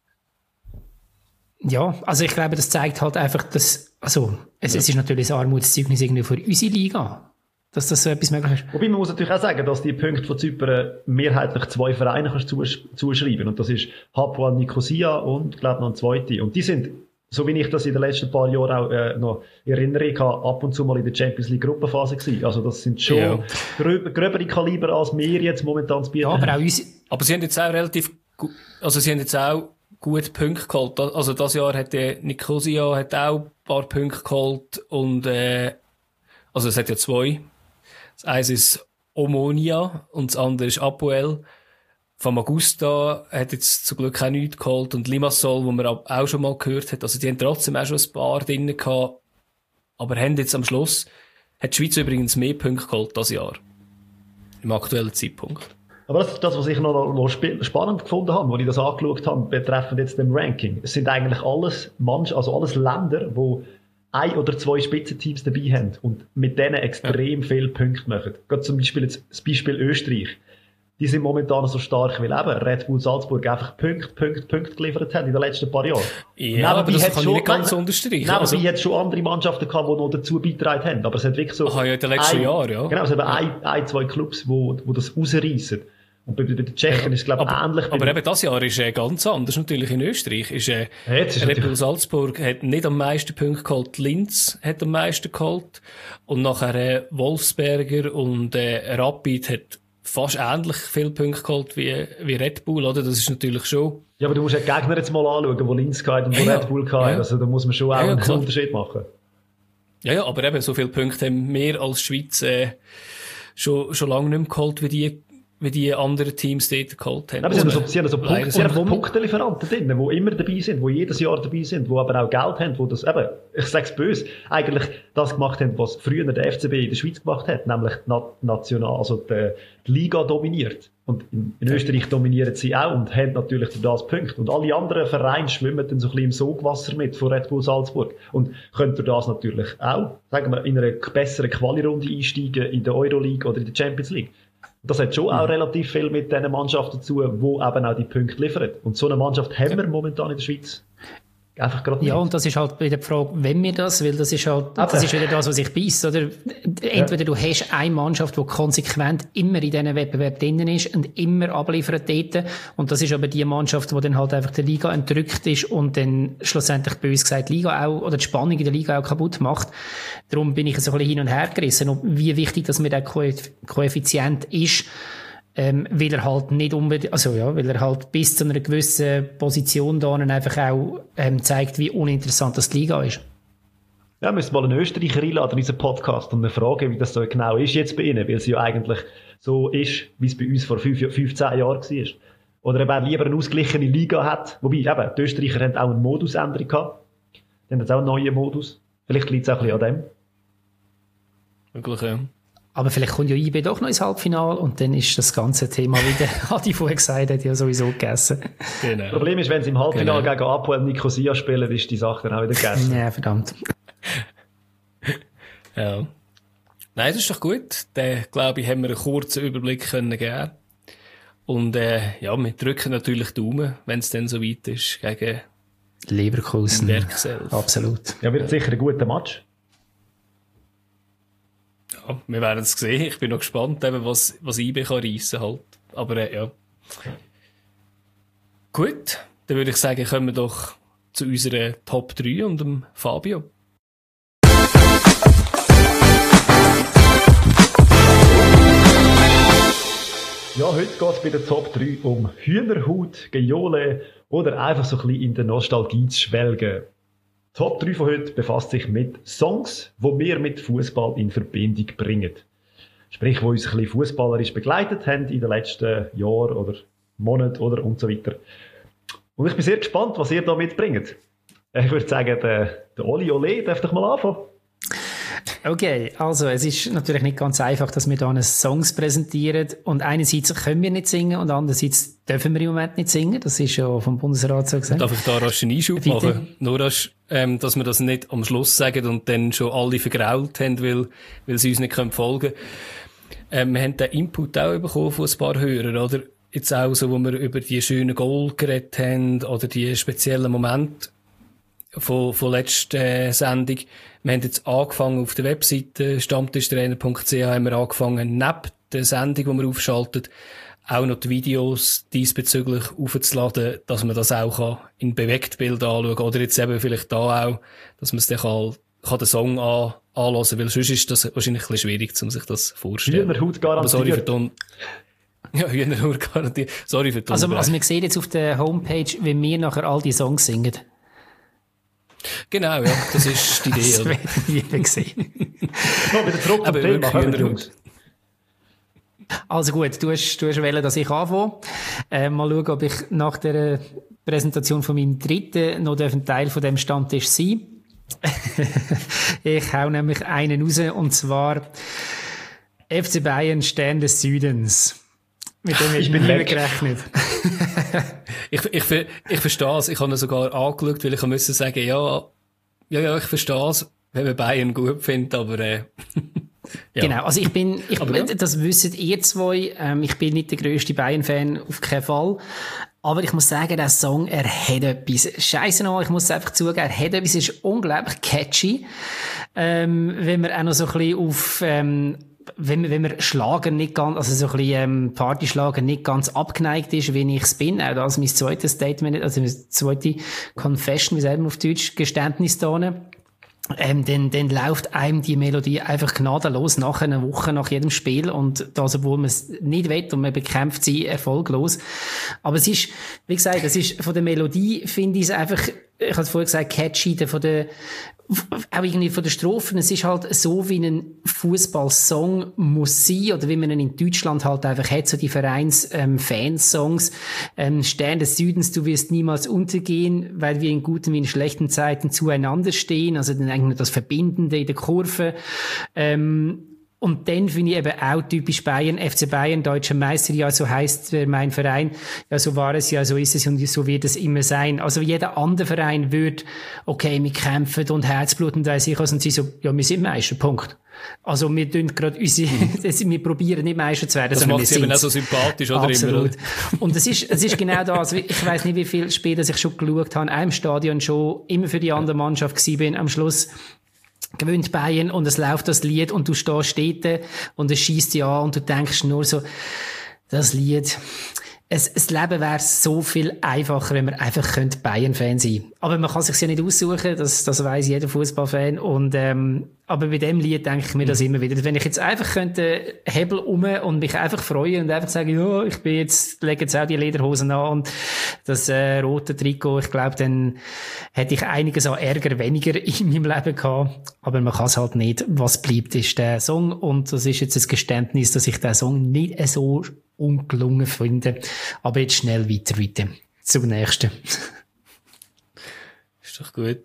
Ja, also ich glaube, das zeigt halt einfach, dass, also, es, ja. es ist natürlich ein Armutszeugnis irgendwie für unsere Liga, dass das so etwas möglich ist. Wobei man muss natürlich auch sagen, dass die Punkte von Zypern mehrheitlich zwei Vereine kannst zusch- zuschreiben. Und das ist Hapoel Nicosia und, glaube ich, noch ein zweiter. Und die sind, so wie ich das in den letzten paar Jahren auch äh, noch erinnere, ab und zu mal in der Champions League Gruppenphase gewesen. Also das sind schon ja. gröb- gröbere Kaliber, als wir jetzt momentan zu bieten ja, aber, auch uns- aber sie haben jetzt auch relativ gut, also sie haben jetzt auch gut Punkte geholt. Also das Jahr hat der Nicosia hat auch ein paar Punkte geholt und äh, also es hat ja zwei. Das eine ist Omonia und das andere ist Apoel. Famagusta hat jetzt zum Glück auch nichts geholt und Limassol, wo man auch schon mal gehört hat. Also die haben trotzdem auch schon ein paar drin gehabt. Aber haben jetzt am Schluss, hat die Schweiz übrigens mehr Punkte geholt das Jahr. Im aktuellen Zeitpunkt. Aber das ist das, was ich noch, noch spannend gefunden habe, als ich das angeschaut habe, betreffend jetzt dem Ranking. Es sind eigentlich alles Manch, also alles Länder, die ein oder zwei Spitzenteams dabei haben und mit denen extrem ja. viele Punkte machen. Gerade zum Beispiel jetzt das Beispiel Österreich. Die sind momentan so stark, weil eben Red Bull Salzburg einfach Punkte, Punkte, Punkte geliefert hat in den letzten paar Jahren. Ja, aber das kann ich nicht ganz unterstreichen. Nein, also, hat schon andere Mannschaften gehabt, die noch dazu beigetragen haben. Aber es hat wirklich so... Aha, ja, in den letzten Jahren, ja. Genau, es hat ja. ein, ein, zwei Clubs, die wo, wo das rausreissen. Und bei, bei den Tschechen ja, ist es, glaube ich, ähnlich. Aber eben das Jahr ist äh, ganz anders natürlich in Österreich. Ist, äh, ja, ist Red Bull Salzburg hat nicht am meisten Punkte geholt, Linz hat am meisten geholt. Und nachher äh, Wolfsberger und äh, Rapid hat fast ähnlich viele Punkte geholt wie, wie Red Bull, oder? Das ist natürlich schon... Ja, aber du musst ja die Gegner jetzt mal anschauen, wo Linz gehabt und wo ja, Red Bull gehabt ja. Also da muss man schon auch ja, einen klar. Unterschied machen. Ja, ja, aber eben so viele Punkte haben wir als Schweiz äh, schon, schon lange nicht mehr geholt, wie die wie die anderen Teams dort geholt haben. Aber sie haben so, sie haben so Punkt, sie haben Punktelieferanten drin, die immer dabei sind, die jedes Jahr dabei sind, die aber auch Geld haben, die das eben, ich sag's böse, eigentlich das gemacht haben, was früher der F C B in der Schweiz gemacht hat, nämlich national, also die, die Liga dominiert. Und in, in Österreich dominieren sie auch und haben natürlich durch das Punkte. Und alle anderen Vereine schwimmen dann so ein bisschen im Sogwasser mit von Red Bull Salzburg. Und können durch das natürlich auch, sagen wir, in einer besseren Quali-Runde einsteigen in der Euroleague oder in der Champions League. Das hat schon auch relativ viel mit diesen Mannschaften zu tun, die eben auch die Punkte liefern. Und so eine Mannschaft haben wir momentan in der Schweiz einfach gerade nicht. Ja, und das ist halt wieder die Frage, wenn wir das, weil das ist halt, das ist wieder das, was ich beißt, oder? Entweder ja. du hast eine Mannschaft, die konsequent immer in diesen Wettbewerb drinnen ist und immer abliefert dort. Und das ist aber die Mannschaft, die dann halt einfach der Liga entrückt ist und dann schlussendlich bei uns gesagt, die Liga auch, oder die Spannung in der Liga auch kaputt macht. Darum bin ich so ein bisschen hin und her gerissen, ob wie wichtig, dass mir der Koeffizient ist. ähm, weil er halt nicht unbedingt, also ja, weil er halt bis zu einer gewissen Position da einfach auch ähm, zeigt, wie uninteressant das die Liga ist. Ja, wir müssen mal einen Österreicher einladen in unseren Podcast und eine Frage, wie das so genau ist jetzt bei Ihnen, weil es ja eigentlich so ist, wie es bei uns vor fünf, fünfzehn Jahren war. Oder ob er lieber eine ausgeglichene Liga hat. Wobei, eben, die Österreicher haben auch eine Modusänderung gehabt. Die haben jetzt auch einen neuen Modus. Vielleicht liegt es auch ein bisschen an dem. Wirklich, ja. Aber vielleicht kommt ja I B doch noch ins Halbfinale und dann ist das ganze Thema, wie der Adi vorher gesagt hat, ja sowieso gegessen. Genau. Das Problem ist, wenn sie im Halbfinale genau. gegen Apoel Nicosia spielen, ist die Sache dann auch wieder gegessen. Ja, verdammt. Ja. Nein, das ist doch gut. Dann, glaube ich, haben wir einen kurzen Überblick können geben. Und äh, ja, wir drücken natürlich Daumen, wenn es dann so weit ist, gegen Leverkusen. Werkself. Absolut. Ja, wird sicher ein guter Match. Ja, wir werden es sehen. Ich bin noch gespannt, eben, was, was I B kann reissen halt. Aber äh, ja. Gut, dann würde ich sagen, kommen wir doch zu unserer Top drei und dem Fabio. Ja, heute geht es bei der Top drei um Hühnerhaut, Gejole oder einfach so ein bisschen in der Nostalgie zu schwelgen. Top drei von heute befasst sich mit Songs, die wir mit Fußball in Verbindung bringen. Sprich, die uns ein bisschen fußballerisch begleitet haben in den letzten Jahren oder Monaten oder und so weiter. Und ich bin sehr gespannt, was ihr da mitbringt. Ich würde sagen, der, der Oli Ole darf doch mal anfangen. Okay, also es ist natürlich nicht ganz einfach, dass wir hier Songs präsentieren und einerseits können wir nicht singen und andererseits dürfen wir im Moment nicht singen. Das ist ja vom Bundesrat so gesagt. Darf ich da rasch einen Einschub Bitte? machen? Nur, dass, ähm, dass wir das nicht am Schluss sagen und dann schon alle vergrault haben, weil, weil sie uns nicht folgen können. Ähm, wir haben den Input auch bekommen von ein paar Hörern, oder? Jetzt auch so, wo wir über die schönen Goal geredet haben oder die speziellen Momente von, von letzter äh, Sendung. Wir haben jetzt angefangen auf der Webseite stammtischtrainer punkt c h haben wir angefangen, neben der Sendung, die wir aufschalten, auch noch die Videos diesbezüglich aufzuladen, dass man das auch kann in Bewegtbild anschauen kann. Oder jetzt eben vielleicht da auch, dass man es dann kann, kann den Song an, anhören, weil sonst ist das wahrscheinlich ein bisschen schwierig, um sich das vorzustellen. Hühnerhaut garantiert. Sorry für den, ja, Hühnerhaut garantiert. Sorry für den Also, also wir sehen jetzt auf der Homepage, wie wir nachher all die Songs singen. Genau, ja, das ist die Idee. Das oder? werden wir sehen. So, wieder zurück zum Thema. Also gut, du hast, du hast wollen, dass ich anfange. Äh, mal schauen, ob ich nach der Präsentation von meinem dritten noch ein Teil von dem Stammtisch sein. Ich hau nämlich einen raus, und zwar F C Bayern, Stern des Südens. Mit dem ich bin nie gerechnet. ich, ich, ich verstehe es. Ich habe ihn sogar angeschaut, weil ich musste sagen, ja, ja, ja, ich verstehe es, wenn man Bayern gut findet, aber, äh, ja. Genau. Also ich bin, ich, aber, ja. das wisst ihr zwei, ähm, ich bin nicht der grösste Bayern-Fan, auf keinen Fall. Aber ich muss sagen, der Song, er hat etwas. Scheisse noch, ich muss es einfach zugeben, er hat etwas, ist unglaublich catchy. Ähm, wenn man auch noch so ein bisschen auf, ähm, wenn man, wenn man Schlager nicht ganz, also so ein bisschen, ähm, Partyschlager nicht ganz abgeneigt ist, wie ich es bin, auch das mein zweites Statement, also meine zweite Confession, wie sagt man auf Deutsch, Geständnis da, ähm, dann, dann läuft einem die Melodie einfach gnadenlos nach einer Woche, nach jedem Spiel, und das, obwohl man es nicht will und man bekämpft sie erfolglos. Aber es ist, wie gesagt, es ist, von der Melodie finde ich es einfach, ich habe es vorher gesagt, catchy, von der, auch irgendwie von den Strophen, es ist halt so, wie ein Fußballsong muss sein, oder wie man ihn in Deutschland halt einfach hat, so die Vereins-Fansongs, ähm, Stern des Südens, du wirst niemals untergehen, weil wir in guten wie in schlechten Zeiten zueinander stehen, also dann eigentlich das Verbindende in der Kurve, ähm, und dann finde ich eben auch typisch Bayern, F C Bayern, deutscher Meister, ja, so heisst mein Verein, ja, so war es, ja, so ist es und so wird es immer sein. Also jeder andere Verein würde, okay, wir kämpfen und Herzblut und weiss ich was, und sie so, ja, wir sind Meister, Punkt. Also wir tun gerade unsere, wir probieren nicht Meister zu werden. Das macht sie eben auch so sympathisch, oder? Absolut. Immer. Und es ist, es ist genau das, ich weiss nicht, wie viele Spiele ich schon geschaut habe, auch im Stadion schon, immer für die andere Mannschaft gewesen bin, am Schluss gewinnt Bayern und es läuft das Lied und du stehst dort und es schießt dich an und du denkst nur so, das Lied, es, das Leben wäre so viel einfacher, wenn man einfach Bayern-Fan sein könnte. Aber man kann sich ja nicht aussuchen, das, das weiss jeder Fußballfan, und ähm, aber bei dem Lied denke ich mir das immer wieder. Wenn ich jetzt einfach könnte Hebel um und mich einfach freuen und einfach sagen, ja, ich bin jetzt, lege jetzt auch die Lederhosen an und das äh, rote Trikot, ich glaube, dann hätte ich einiges an Ärger weniger in meinem Leben gehabt. Aber man kann es halt nicht. Was bleibt, ist der Song. Und das ist jetzt ein Geständnis, dass ich den Song nicht so ungelungen finde. Aber jetzt schnell weiter, weiter. Zum nächsten. Ist doch gut.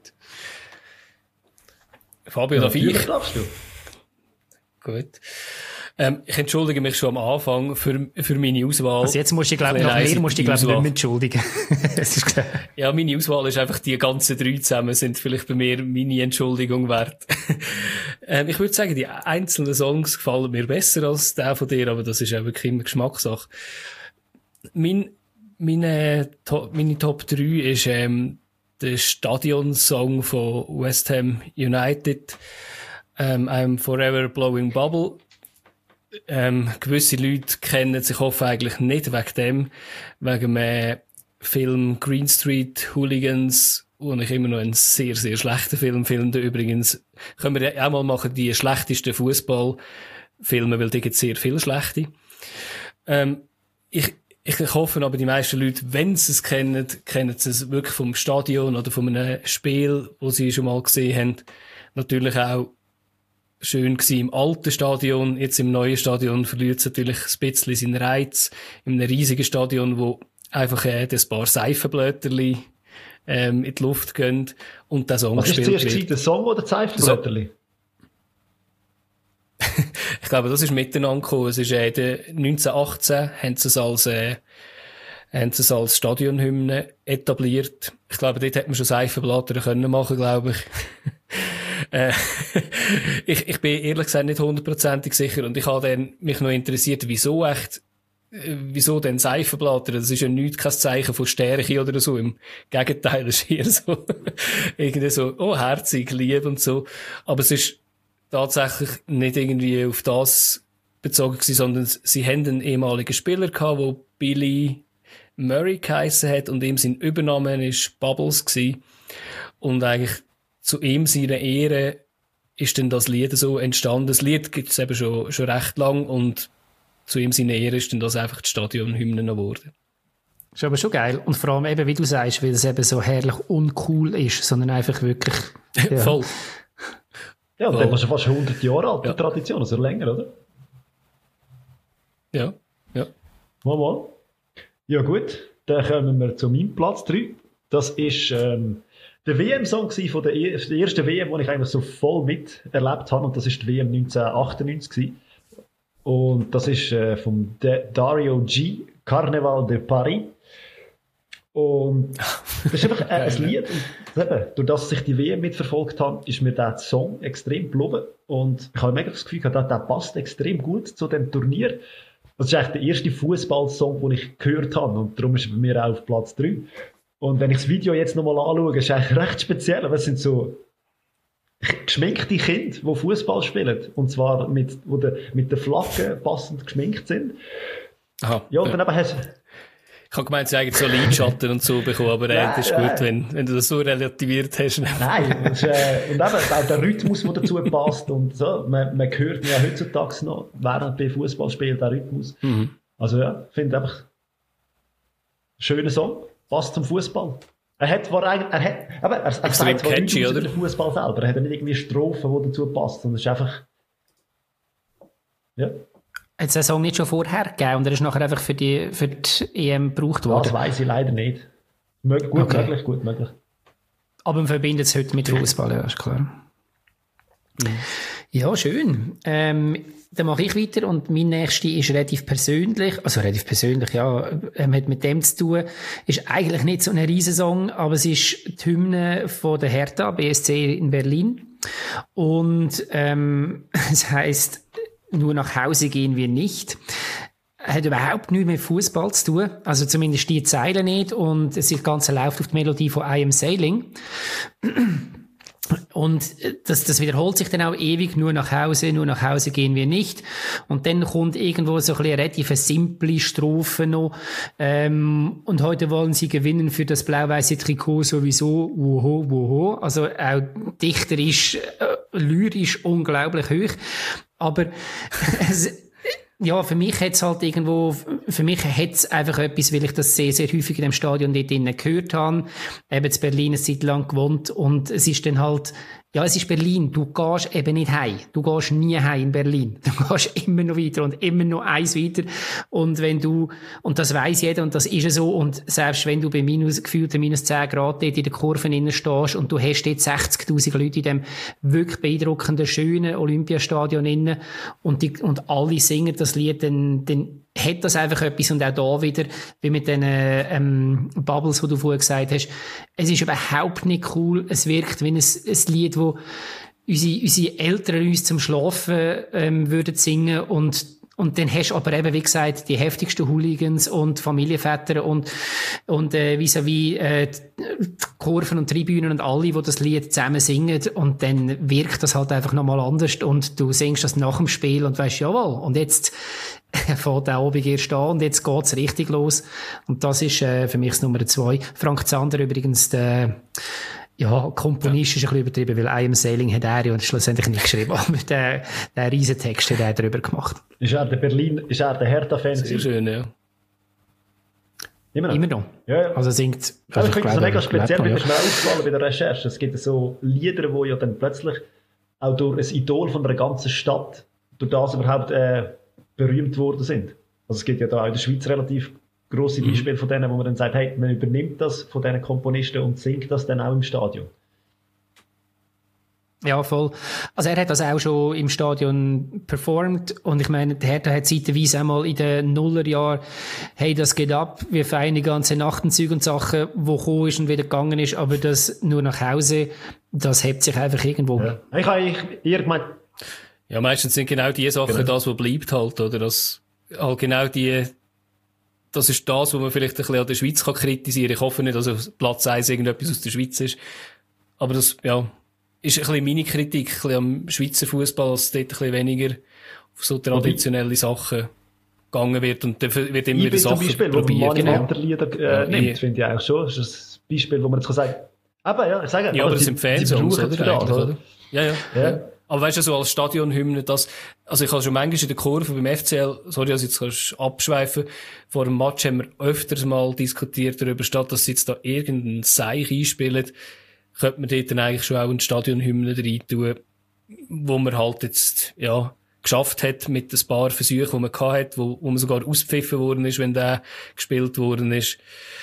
Fabio, darf ich? Darfst du? Gut. Ähm, ich entschuldige mich schon am Anfang für, für meine Auswahl. Also jetzt musst du, glaube ich, nach mir musst du, glaube ich, nicht mehr entschuldigen. Ja, meine Auswahl ist einfach, die ganzen drei zusammen sind vielleicht bei mir meine Entschuldigung wert. ähm, ich würde sagen, die einzelnen Songs gefallen mir besser als der von dir, aber das ist auch wirklich immer Geschmackssache. Mein, meine, to, meine Top drei ist, ähm, der Stadionsong von West Ham United, ähm, I'm Forever Blowing Bubble. Ähm, gewisse Leute kennen sich hoffe eigentlich nicht wegen dem, wegen dem Film Green Street Hooligans, wo ich immer noch einen sehr, sehr schlechten Film finde. Übrigens können wir ja auch mal machen, die schlechtesten Fußballfilme, weil die gibt sehr viele schlechte. Ähm, ich, Ich hoffe aber, die meisten Leute, wenn sie es kennen, kennen sie es wirklich vom Stadion oder von einem Spiel, wo sie schon mal gesehen haben. Natürlich auch schön gewesen im alten Stadion. Jetzt im neuen Stadion verliert es natürlich ein bisschen seinen Reiz. In einem riesigen Stadion, wo einfach äh, ein paar Seifenblätterli ähm, in die Luft gehen und der Song Was gespielt ist zuerst wird. der Song oder das Seifenblätterli? Ich glaube, das ist miteinander gekommen. Es ist, äh, in neunzehnhundertachtzehn haben sie es als, äh, haben sie es als Stadionhymne etabliert. Ich glaube, dort hätte man schon Seifenblätter können machen, glaube ich. äh, ich. Ich bin ehrlich gesagt nicht hundertprozentig sicher und ich habe dann mich noch interessiert, wieso echt, äh, wieso denn Seifenblätter? Das ist ja nichts, kein Zeichen von Stärke oder so. Im Gegenteil, es ist eher so, irgendwie so, oh, herzig, lieb und so. Aber es ist tatsächlich nicht irgendwie auf das bezogen gewesen, sondern sie haben einen ehemaligen Spieler gehabt, der Billy Murray geheissen hat und ihm sein Übername ist Bubbles gewesen. Und eigentlich zu ihm seiner Ehre ist dann das Lied so entstanden. Das Lied gibt es eben schon, schon recht lang und zu ihm seiner Ehre ist dann das einfach die Stadionhymne geworden. Ist aber schon geil. Und vor allem eben, wie du sagst, weil es eben so herrlich uncool ist, sondern einfach wirklich... Ja. Voll. Ja, und dann ist schon fast hundert Jahre alt, die Ja. Tradition, also länger, oder? Ja, ja. Mal, mal. Ja gut, dann kommen wir zu meinem Platz drei. Das ist ähm, der W M-Song von der, er der ersten W M, den ich eigentlich so voll miterlebt habe. Und das ist die W M neunzehnhundertachtundneunzig gewesen. Und das ist äh, vom Dario G. Carnaval de Paris. Und das ist einfach äh, ein Lied. Und eben, durch das ich die W M mitverfolgt habe, ist mir der Song extrem geblieben. Und ich habe mega das Gefühl, der, der passt extrem gut zu dem Turnier. Das ist eigentlich der erste Fußballsong, den ich gehört habe. Und darum ist er bei mir auch auf Platz drei. Und wenn ich das Video jetzt nochmal anschaue, ist es eigentlich recht speziell. Aber es sind so geschminkte Kinder, die Fußball spielen. Und zwar mit, wo de, mit den Flaggen passend geschminkt sind. Aha, Ja, und ja. dann eben hast Ich habe gemeint, sie eigentlich so Lidschatten und so bekommen, aber äh, das ist Nein, gut, wenn, wenn du das so relativiert hast. Nein, das ist, äh, und eben auch der Rhythmus, der dazu passt. Und so, man, man hört ja heutzutage noch, während bei Fußball spielt, der Rhythmus. Mhm. Also ja, ich finde einfach, schöner Song, passt zum Fußball. Er hat, war eigentlich, er hat, aber er, er sagt zwar catchy, nichts über oder? den Fußball selber. Er hat nicht irgendwie Strophen, die dazu passen, sondern es ist einfach, ja, Hat es den Song nicht schon vorher gegeben und er ist nachher einfach für die, für die E M gebraucht das worden? weiss ich leider nicht. Mög, gut Okay. möglich, gut möglich. Aber man verbindet es heute mit Fußball, ja, ist klar. Ja, schön. Ähm, dann mache ich weiter und mein nächster ist relativ persönlich, also relativ persönlich, ja, ähm, hat mit dem zu tun, ist eigentlich nicht so ein Riesensong, aber es ist die Hymne von der Hertha, B S C in Berlin. Und ähm, es heisst, nur nach Hause gehen wir nicht. Hat überhaupt nichts mit Fußball zu tun, also zumindest die Zeilen nicht, und das Ganze läuft auf die Melodie von I Am Sailing. Und das, das wiederholt sich dann auch ewig, nur nach Hause, nur nach Hause gehen wir nicht. Und dann kommt irgendwo so ein bisschen eine relativ simple Strophe noch. Ähm, und heute wollen sie gewinnen für das blau-weiße Trikot sowieso. Woho, woho. Also auch dichterisch äh, lyrisch unglaublich hoch. Aber es, ja, für mich hat's halt irgendwo, für mich hat's einfach etwas, weil ich das sehr, sehr häufig in dem Stadion dort drinnen gehört habe. Eben in Berlin eine Zeit lang gewohnt und es ist dann halt, ja, es ist Berlin. Du gehst eben nicht heim. Du gehst nie heim in Berlin. Du gehst immer noch weiter und immer noch eins weiter. Und wenn du, und das weiss jeder und das ist ja so, und selbst wenn du bei minus, gefühlten minus zehn Grad dort in den Kurven innen stehst und du hast dort sechzigtausend Leute in dem wirklich beeindruckenden, schönen Olympiastadion innen und die, und alle singen das Lied, dann, dann hat das einfach etwas. Und auch da wieder, wie mit den ähm, Bubbles, die du vorher gesagt hast, es ist überhaupt nicht cool. Es wirkt wie ein, ein Lied, wo unsere, unsere Eltern uns zum Schlafen ähm, würden singen und und dann hast du aber eben, wie gesagt, die heftigsten Hooligans und Familienväter und, und äh, vis-à-vis äh, die Kurven und Tribünen und alle, die das Lied zusammen singen. Und dann wirkt das halt einfach nochmal anders. Und du singst das nach dem Spiel und weisst, jawohl, und jetzt fährt der Abend erst an und jetzt geht's richtig los. Und das ist äh, für mich das Nummer zwei. Frank Zander übrigens, der ja, Komponist ja. ist ein bisschen übertrieben, weil I Am Sailing hat er ja schlussendlich nicht geschrieben, aber der, der riesen Text hat er darüber gemacht. Ist er der Berlin, ist er der Hertha-Fan? Sehr schön, ja. Immer noch? Immer noch. Ja, ja. Also singt, also ich finde es mega speziell, noch, wie ja. mir schnell aufgefallen bei der Recherche. Es gibt so Lieder, die ja dann plötzlich auch durch ein Idol von einer ganzen Stadt, durch das überhaupt äh, berühmt worden sind. Also es gibt ja da in der Schweiz relativ grosse Beispiele mhm. von denen, wo man dann sagt, hey, man übernimmt das von diesen Komponisten und singt das dann auch im Stadion. Ja, voll. Also er hat das auch schon im Stadion performt und ich meine, der Hertha hat zeitweise einmal in den Nullerjahren «Hey, das geht ab, wir feiern die ganze Nachtenzüge und Sachen», wo gekommen ist und wieder gegangen ist, aber das nur nach Hause, das hebt sich einfach irgendwo. Ja. Ich habe ich, eher gemeint... Ja, meistens sind genau die Sachen genau. das, was bleibt halt, oder? Das, halt genau die... Das ist das, was man vielleicht ein bisschen an der Schweiz kann kritisieren kann. Ich hoffe nicht, dass auf Platz eins irgendetwas aus der Schweiz ist. Aber das, ja, ist ein bisschen meine Kritik, ein bisschen am Schweizer Fußball, dass dort ein bisschen weniger auf so traditionelle Sachen gegangen wird. Und dann wird immer wieder Sachen Beispiel, probiert. Wo man Genau. Lieder äh, nimmt, ja, finde ich eigentlich schon. Das ist ein Beispiel, wo man jetzt kann sagen, aber ja, ich sage, ja, aber das sind Fansongs, oder? Das, oder? oder? Ja, ja. ja. ja. Aber weißt du, so als Stadionhymne, das, also ich habe schon manchmal in der Kurve beim F C L, sorry, also jetzt kannst du abschweifen, vor dem Match haben wir öfters mal diskutiert darüber, statt dass sie jetzt da irgendeinen Seich einspielen, könnte man dort dann eigentlich schon auch eine Stadionhymne rein tun, wo man halt jetzt, ja, geschafft hat mit ein paar Versuchen, die man gehabt hat, wo, wo man sogar auspfiffen worden ist, wenn der gespielt worden ist.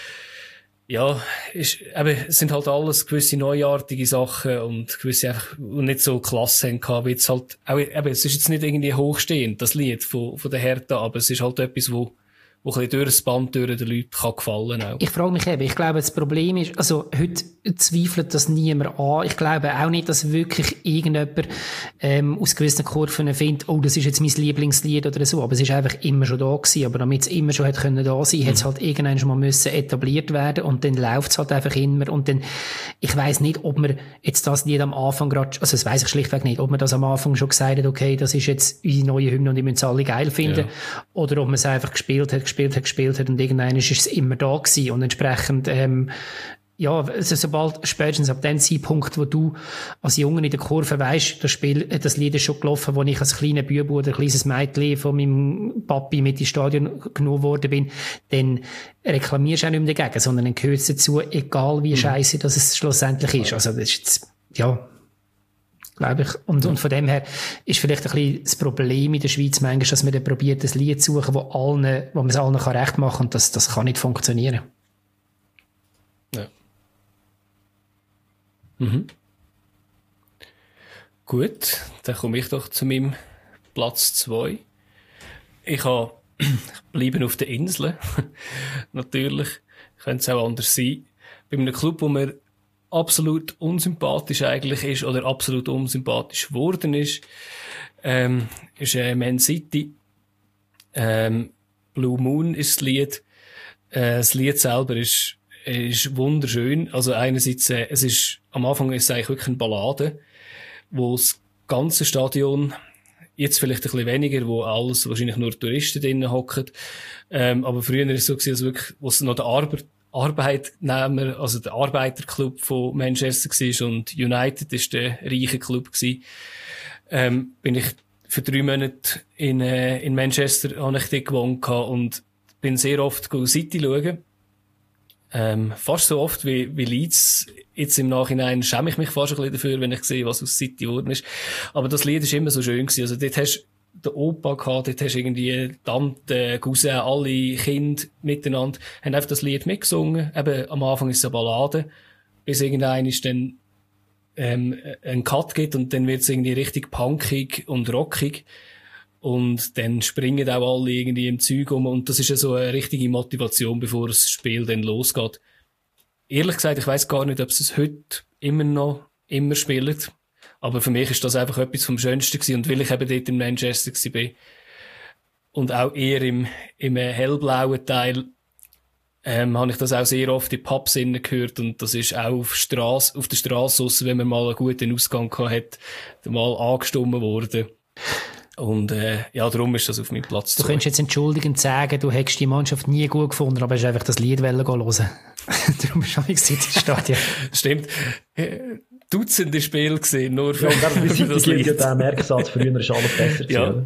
Ja, ist, eben, es sind halt alles gewisse neuartige Sachen und gewisse einfach, und nicht so Klasse haben, wie jetzt halt, auch, eben, es ist jetzt nicht irgendwie hochstehend, das Lied von, von der Hertha, aber es ist halt etwas, wo, wo ein bisschen durch das Band durch den Leuten kann gefallen auch. Ich frage mich eben, ich glaube, das Problem ist, also heute zweifelt das niemand an. Ich glaube auch nicht, dass wirklich irgendjemand ähm, aus gewissen Kurven findet, oh, das ist jetzt mein Lieblingslied oder so, aber es ist einfach immer schon da gewesen. Aber damit es immer schon hat können da sein, mhm. hat es halt irgendwann schon mal müssen etabliert werden und dann läuft es halt einfach immer und dann, ich weiss nicht, ob man jetzt das Lied am Anfang gerade, also das weiss ich schlichtweg nicht, ob man das am Anfang schon gesagt hat, okay, das ist jetzt unsere neue Hymne und die müssen es alle geil finden, ja. Oder ob man es einfach gespielt hat, gespielt hat, gespielt hat und irgendwann ist es immer da gewesen und entsprechend, ähm, ja, also sobald, spätestens ab dem Zeitpunkt, wo du als Junge in der Kurve weisst, das Spiel, das Lied ist schon gelaufen, wo ich als kleiner Bub oder kleines Mädchen von meinem Papi mit ins Stadion genommen worden bin, dann reklamierst du auch nicht mehr dagegen, sondern dann gehört es dazu, egal wie mhm. scheisse das es schlussendlich ist. Also das ist jetzt, ja, glaube ich. Und, und von dem her ist vielleicht ein bisschen das Problem in der Schweiz manchmal, dass man dann probiert, ein Lied zu suchen, wo allen, wo man es allen kann recht machen kann, und das, das kann nicht funktionieren. Ja. Mhm. Gut, dann komme ich doch zu meinem Platz zwei. Ich habe, ich bleibe auf der Insel. Natürlich. Könnte es auch anders sein. Bei einem Club, wo mir absolut unsympathisch eigentlich ist, oder absolut unsympathisch geworden ist, ähm, ist äh, Man City. Ähm, Blue Moon ist das Lied. Äh, das Lied selber ist, ist wunderschön. Also einerseits, äh, es ist, am Anfang ist es eigentlich wirklich eine Ballade, wo das ganze Stadion, jetzt vielleicht ein bisschen weniger, wo alles wahrscheinlich nur Touristen drinnen hocken, ähm, aber früher ist es so gewesen, dass wirklich, wo es noch der Arbeit Arbeitnehmer, also der Arbeiterclub von Manchester war und United ist der reiche Club gewesen, ähm, bin ich für drei Monate in, äh, in Manchester habe ich dort gewohnt und bin sehr oft go City schauen. Ähm, fast so oft wie, wie Leeds. Jetzt im Nachhinein schäme ich mich fast ein bisschen dafür, wenn ich sehe, was aus City geworden ist. Aber das Lied ist immer so schön gewesen. Also dort hast du den Opa gehabt, dort hast du irgendwie Tante, Cousin, alle Kinder miteinander, haben einfach das Lied mitgesungen. Eben, am Anfang ist es eine Ballade, bis irgendein ist dann, ähm, ein Cut gibt und dann wird es irgendwie richtig punkig und rockig. Und dann springen auch alle irgendwie im Zeug um. Und das ist ja so eine richtige Motivation, bevor das Spiel dann losgeht. Ehrlich gesagt, ich weiss gar nicht, ob sie es heute immer noch, immer spielen. Aber für mich ist das einfach etwas vom Schönsten gewesen. Und weil ich eben dort in Manchester war und auch eher im, im hellblauen Teil, ähm, habe ich das auch sehr oft in Pubs gehört. Und das ist auch auf, Strasse, auf der Straße, ausser wenn man mal einen guten Ausgang gehabt hat, mal angestimmt worden. Und äh, ja, darum ist das auf meinem Platz. Du könntest jetzt entschuldigend sagen, du hättest die Mannschaft nie gut gefunden, aber hast einfach das Lied hören hören. Darum bist du auch nicht ins Stadion. Stimmt. Dutzende Spiele gesehen, nur für, ja, und für das Lied. Ja, der Merksatz, früher ist alles besser gewesen. Ja.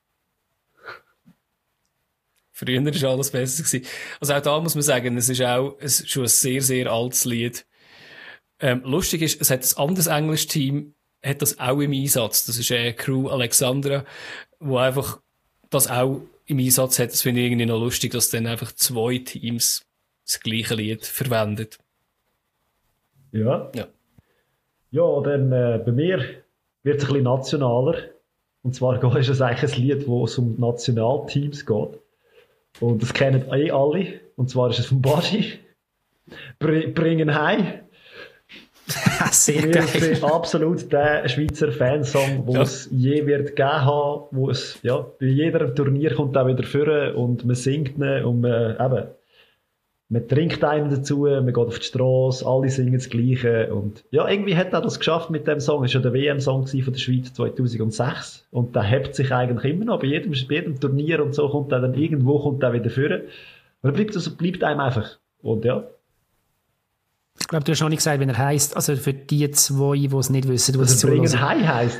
Früher ist alles besser gewesen. Also auch da muss man sagen, es ist auch es ist schon ein sehr, sehr altes Lied. Ähm, lustig ist, es hat ein anderes englisches Team, hat das auch im Einsatz. Das ist eine Crew Alexandra, wo einfach das auch im Einsatz hat. Das finde ich irgendwie noch lustig, dass dann einfach zwei Teams das gleiche Lied verwendet. Ja. Ja, ja dann äh, bei mir wird es ein bisschen nationaler. Und zwar ist es eigentlich ein Lied, wo es um Nationalteams geht. Und das kennen eh alle. Und zwar ist es von Baschi. Br- Bringen heim. Sehr geil. geil. Ist absolut der Schweizer Fansong, den es ja. je wird geben haben, wo es, ja, bei jedem Turnier kommt auch wieder vor und man singt ihn und man, eben, man trinkt einen dazu, man geht auf die Straße, alle singen das Gleiche und ja, irgendwie hat er das geschafft mit dem Song. Es war ja der W M-Song von der Schweiz zweitausendsechs und der hebt sich eigentlich immer noch, bei jedem, bei jedem Turnier und so kommt er dann irgendwo, kommt er wieder vor und er bleibt, also bleibt einem einfach und ja. Ich glaube, du hast noch nicht gesagt, wie er heisst. Also für die zwei, die es nicht wissen, was also Bringen heim heisst.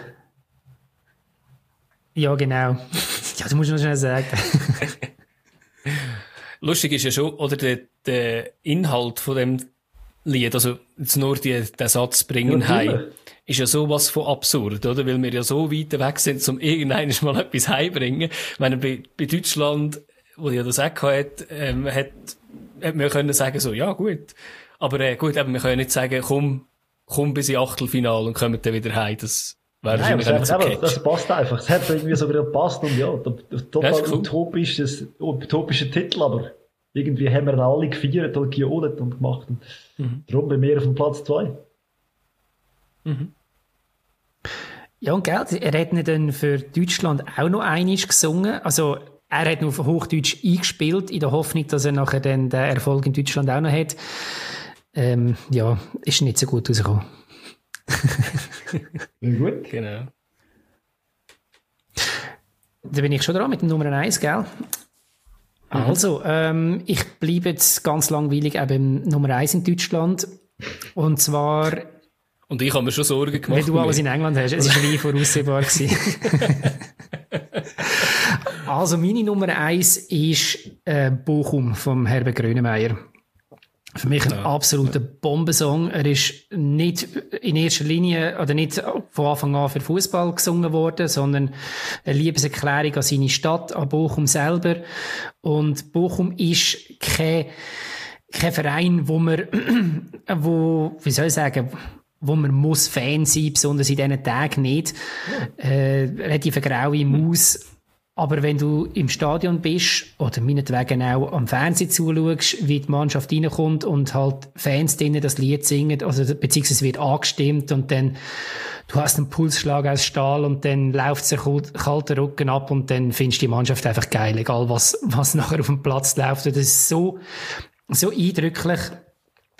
Ja, genau. Ja, du musst noch schnell sagen. Lustig ist ja schon, oder der, der Inhalt von dem Lied, also jetzt nur die, der Satz Bringen ja, heim, ist ja sowas von absurd, oder? Weil wir ja so weit weg sind, um irgendwann mal etwas heimbringen. Ich meine, bei, bei Deutschland, wo ja das auch hat, ähm, hat, hat man können sagen so, ja gut, aber äh, gut, eben, wir können nicht sagen, komm, komm bis ins Achtelfinale und kommen dann wieder heim. Das wäre wahrscheinlich nicht so catchy. Das passt einfach. Es hat irgendwie so gepasst und ja, total cool. utopisches, utopischer Titel, aber irgendwie haben wir alle gefeiert und gejohlt und gemacht. Und mhm. Darum bei mir auf dem Platz zwei. Mhm. Ja, und gell, er hat nicht dann für Deutschland auch noch einiges gesungen. Also, er hat nur auf Hochdeutsch eingespielt, in der Hoffnung, dass er nachher dann den Erfolg in Deutschland auch noch hat. Ähm, ja, ist nicht so gut rausgekommen. Gut. Genau. Da bin ich schon dran mit dem Nummer eins, gell? Mhm. Also, ähm, ich bleibe jetzt ganz langweilig eben Nummer eins in Deutschland. Und zwar... Und ich habe mir schon Sorgen gemacht. Wenn du alles in England hast, es war nie voraussehbar gewesen. Also, meine Nummer eins ist äh, Bochum vom Herbert Grönemeyer. Für mich ein ja, absoluter ja. Bombensong. Er ist nicht in erster Linie oder nicht von Anfang an für Fußball gesungen worden, sondern eine Liebeserklärung an seine Stadt, an Bochum selber. Und Bochum ist kein, kein Verein, wo man, wo, wie soll ich sagen, wo man muss Fan sein, besonders in diesen Tagen nicht. Ja. Äh, relativ eine graue Maus. Aber wenn du im Stadion bist oder meinetwegen auch am Fernsehen zuschaust, wie die Mannschaft reinkommt und halt Fans drinnen das Lied singen, also beziehungsweise wird angestimmt und dann du hast einen Pulsschlag aus Stahl und dann läuft der kalte Rücken ab und dann findest du die Mannschaft einfach geil, egal was, was nachher auf dem Platz läuft. Und das ist so, so eindrücklich.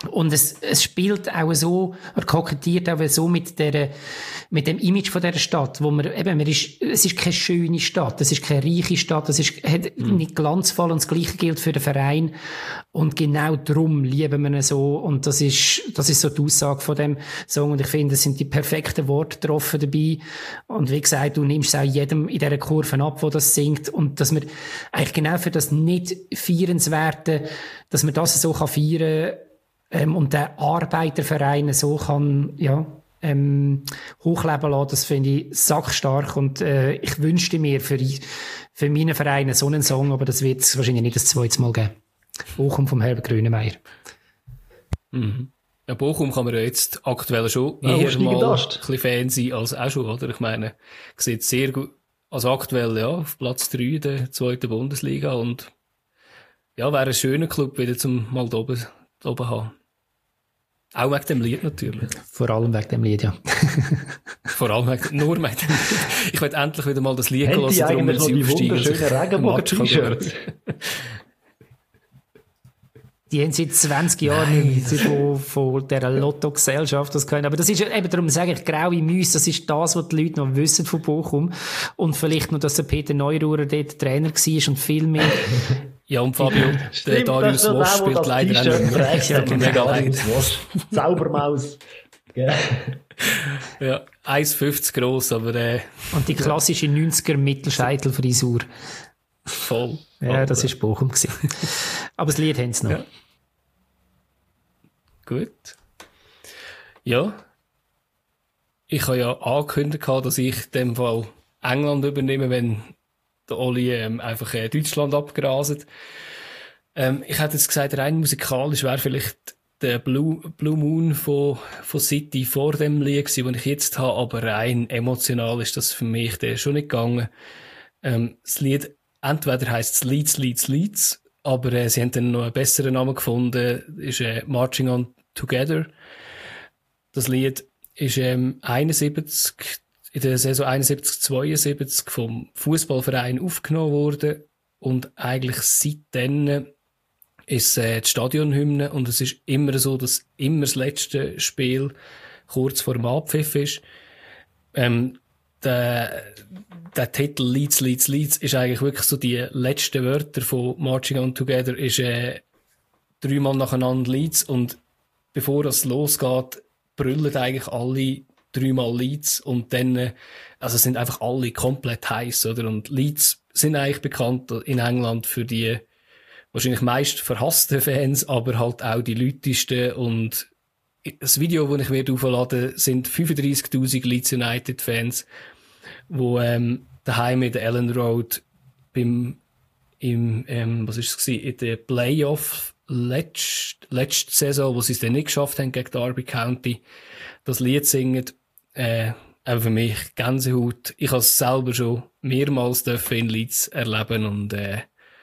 Und es, es spielt auch so, er kokettiert auch so mit der, mit dem Image von dieser Stadt, wo man, eben, man ist, es ist keine schöne Stadt, es ist keine reiche Stadt, es ist hat mhm. nicht glanzvoll und das Gleiche gilt für den Verein. Und genau darum lieben wir ihn so. Und das ist, das ist so die Aussage von dem Song. Und ich finde, es sind die perfekten Worte getroffen dabei. Und wie gesagt, du nimmst es auch jedem in dieser Kurve ab, wo das singt. Und dass man eigentlich genau für das nicht feierenswerte, dass man das so kann feiern kann, Ähm, und der Arbeiterverein so kann, ja, ähm, hochleben lassen, das finde ich sackstark und äh, ich wünschte mir für, für meinen Verein so einen Song, aber das wird es wahrscheinlich nicht das zweite Mal geben. Bochum vom Herbert Grönemeyer. Mhm. Ja, Bochum kann man ja jetzt aktuell schon ja, eher mal ein bisschen Fan sein als auch schon, oder? Ich meine, sieht sehr gut, also aktuell, ja, auf Platz drei der zweiten Bundesliga und ja, wäre ein schöner Club wieder zum mal da oben, da oben haben. Auch wegen dem Lied natürlich. Vor allem wegen dem Lied, ja. Vor allem wegen, nur wegen dem Lied. Ich möchte endlich wieder mal das Lied hören, hören, darum wenn sie aufsteigen. Wunderschöne Regenbogen-T-Shirts. Die haben seit zwanzig Jahren nicht von, von dieser Lotto-Gesellschaft das können. Aber das ist eben, darum sage ich, graue Müsse, das ist das, was die Leute noch wissen von Bochum. Und vielleicht noch, dass der Peter Neururer dort Trainer war und viel mehr. Ja, und Fabio, der Darius Wosch spielt leider auch nicht mehr. Ja, mega leid. Zaubermaus. Ja, eins fünfzig gross, aber äh, und die klassische neunziger Mittelscheitelfrisur. Voll. Ja, das war Bochum gewesen. Aber das Lied haben sie noch. Ja. Gut. Ja. Ich habe ja angekündigt, dass ich in dem Fall England übernehme, wenn der Oli ähm, einfach äh, Deutschland abgraset. Ähm, ich hätte jetzt gesagt, rein musikalisch wäre vielleicht der Blue, Blue Moon von, von City vor dem Lied gewesen, den ich jetzt habe, aber rein emotional ist das für mich der schon nicht gegangen. Ähm, das Lied entweder heisst es Leeds, Leeds, Leeds, aber äh, sie haben dann noch einen besseren Namen gefunden, ist äh, Marching On Together. Das Lied ist ähm, einundsiebzig, in der Saison einundsiebzig zweiundsiebzig vom Fußballverein aufgenommen worden und eigentlich seitdem ist äh, die Stadionhymne und es ist immer so, dass immer das letzte Spiel kurz vor dem Abpfiff ist. Ähm, der, der Titel Leeds, Leeds, Leeds ist eigentlich wirklich so die letzten Wörter von Marching On Together ist äh, dreimal nacheinander Leeds und bevor das losgeht, brüllen eigentlich alle dreimal Leeds und dann, äh, also sind einfach alle komplett heiß, oder? Und Leeds sind eigentlich bekannt in England für die wahrscheinlich meist verhassten Fans, aber halt auch die lautesten und das Video, das ich werde aufladen, sind fünfunddreissigtausend Leeds United Fans, wo ähm, daheim in der Ellen Road beim im ähm, was ist es gewesen, in der Playoff letzte, letzte Saison, wo sie es dann nicht geschafft haben gegen Derby County, das Lied singen, äh, auch für mich Gänsehaut. Ich habe es selber schon mehrmals dürfen in Leeds erleben und äh,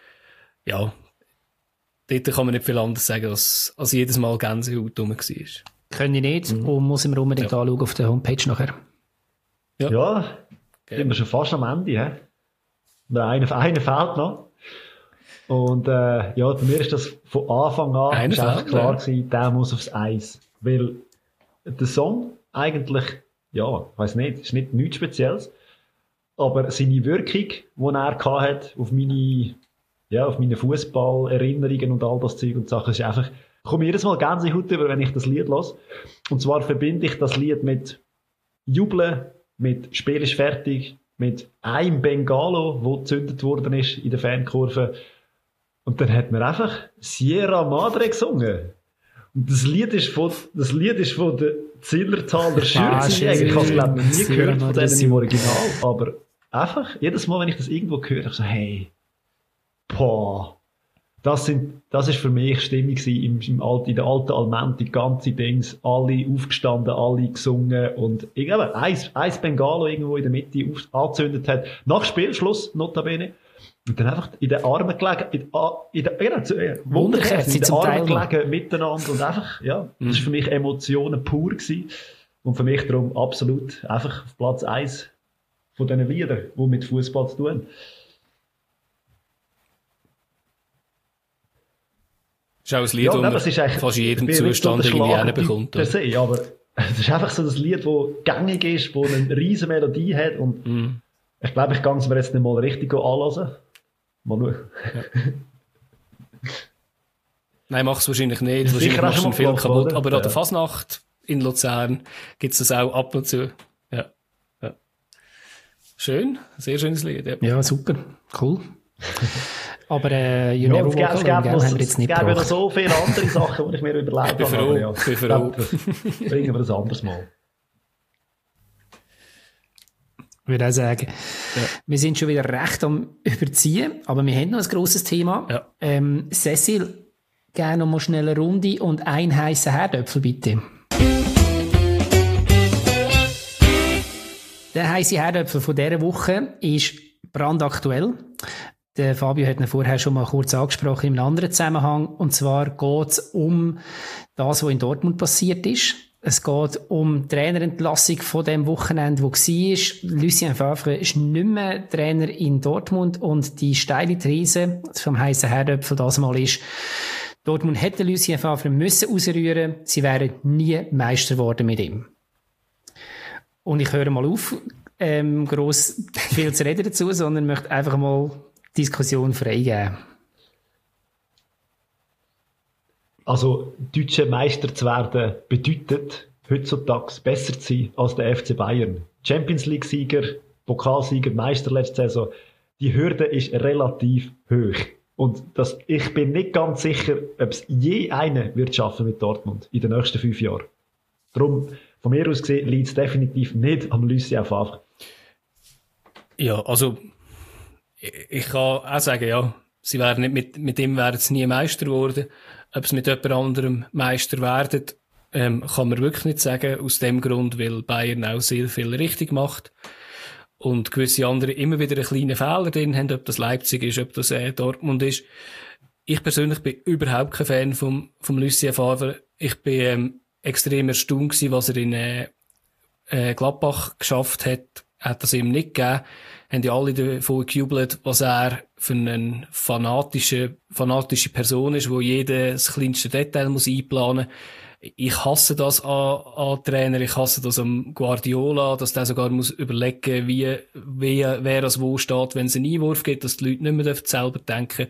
ja, dort kann man nicht viel anderes sagen, als, als jedes Mal Gänsehaut rum war. Können ich nicht mhm. und muss ich mir unbedingt ja. anschauen auf der Homepage nachher. Ja, ja okay. Sind wir schon fast am Ende. He? Einer, einer fehlt noch. Und äh, ja, bei mir ist das von Anfang an Einer klar ja. gewesen, der muss aufs Eis. Weil der Song eigentlich, ja, ich weiss nicht, ist nicht nichts Spezielles, aber seine Wirkung, die er hat auf meine, ja, auf meine Fußballerinnerungen und all das Zeug und Sachen, ist einfach, ich komme jedes Mal Gänsehaut über, wenn ich das Lied höre. Und zwar verbinde ich das Lied mit Jubeln, mit Spiel ist fertig, mit einem Bengalo, wo gezündet worden ist in der Fankurve. Und dann hat man einfach Sierra Madre gesungen. Und das Lied ist von, das Lied ist von der Zillertaler Schürze. Ah, ich habe es, glaube ich, nie gehört von denen im Original. Aber einfach, jedes Mal, wenn ich das irgendwo höre, ich so, hey, boah. Das sind, das ist für mich Stimmung im, im Alt, in der alten Alment, die ganze Dings, alle aufgestanden, alle gesungen und irgendwie eins, eins Bengalo irgendwo in der Mitte auf, angezündet hat. Nach Spielschluss, notabene. Und dann einfach in den Armen gelegen, in, in den, genau, ja, Wunderkerzen, in den Armen gelegen, miteinander und einfach, ja, das war für mich Emotionen pur gewesen. Und für mich darum absolut einfach auf Platz eins von diesen Liedern, die mit Fußball zu tun haben. ist auch ein Lied, Ja, das nein, man das ist eigentlich- fast in jedem ich bin nicht so Zustand der irgendwie Schlagertyp hinbekommt. per se, aber es ist einfach so ein Lied, das gängig ist, das eine riesen Melodie hat und Mhm. ich glaube, ich kann es mir jetzt nicht mal richtig anlassen. Mal schauen. Nein, mach's wahrscheinlich nicht. Ist Wahrscheinlich sicher auch machst du schon ihn viel mal kaputt. oder? Aber an Ja. der Fasnacht in Luzern gibt es das auch ab und zu. Ja. Ja. Schön, sehr schönes Lied. Ja. Ja, super, cool. Aber äh, You Ja, Never es gäbe, Walk es Alone, gäbe gell, noch, haben wir es jetzt nicht gäbe noch gebracht. so viele andere Sachen, die ich mir überlegt Ich bin habe. froh, aber ja, ich bin ich froh. glaube, das bringen wir das anderes Mal. Ich würde auch sagen, Ja. wir sind schon wieder recht am Überziehen, aber wir haben noch ein grosses Thema. Ja. Ähm, Cecil, gerne noch mal schnell eine Runde und ein heißer Herdöpfel, bitte. Der heisse Herdöpfel von dieser Woche ist brandaktuell. Der Fabio hat ihn vorher schon mal kurz angesprochen in einem anderen Zusammenhang. Und zwar geht es um das, was in Dortmund passiert ist. Es geht um die Trainerentlassung von dem Wochenende, wo war. Lucien Favre ist nicht mehr Trainer in Dortmund und die steile These vom heissen Herdöpfel das mal ist, Dortmund hätte Lucien Favre müssen ausrühren, sie wären nie Meister geworden mit ihm. Und ich höre mal auf, ähm, gross viel zu reden dazu, sondern möchte einfach mal die Diskussion freigeben. Also, deutscher Meister zu werden, bedeutet heutzutage besser zu sein als der F C Bayern. Champions League-Sieger, Pokalsieger, Meister letzte Saison. Die Hürde ist relativ hoch. Und das, ich bin nicht ganz sicher, ob es je einen wird schaffen mit Dortmund in den nächsten fünf Jahren. Darum, von mir aus gesehen, liegt es definitiv nicht am Lucien Favre. Ja, also ich, ich kann auch sagen, ja, sie wären nicht mit, mit ihm wären sie nie Meister geworden. Ob sie mit jemand anderem Meister werden, ähm, kann man wirklich nicht sagen. Aus dem Grund, weil Bayern auch sehr viel richtig macht. Und gewisse andere immer wieder einen kleinen Fehler drin haben, ob das Leipzig ist, ob das äh, Dortmund ist. Ich persönlich bin überhaupt kein Fan vom, vom Lucien Favre. Ich bin ähm, extrem erstaunt gewesen, was er in äh, äh, Gladbach geschafft hat. Hat das ihm nicht gegeben. Haben ja alle davon gejubelt, was er für eine fanatische, fanatische Person ist, wo jedes kleinste Detail muss einplanen muss. Ich hasse das an, an Trainer, ich hasse das am Guardiola, dass der sogar muss überlegen, wie, wie, wer das wo steht, wenn es einen Einwurf gibt, dass die Leute nicht mehr selber denken.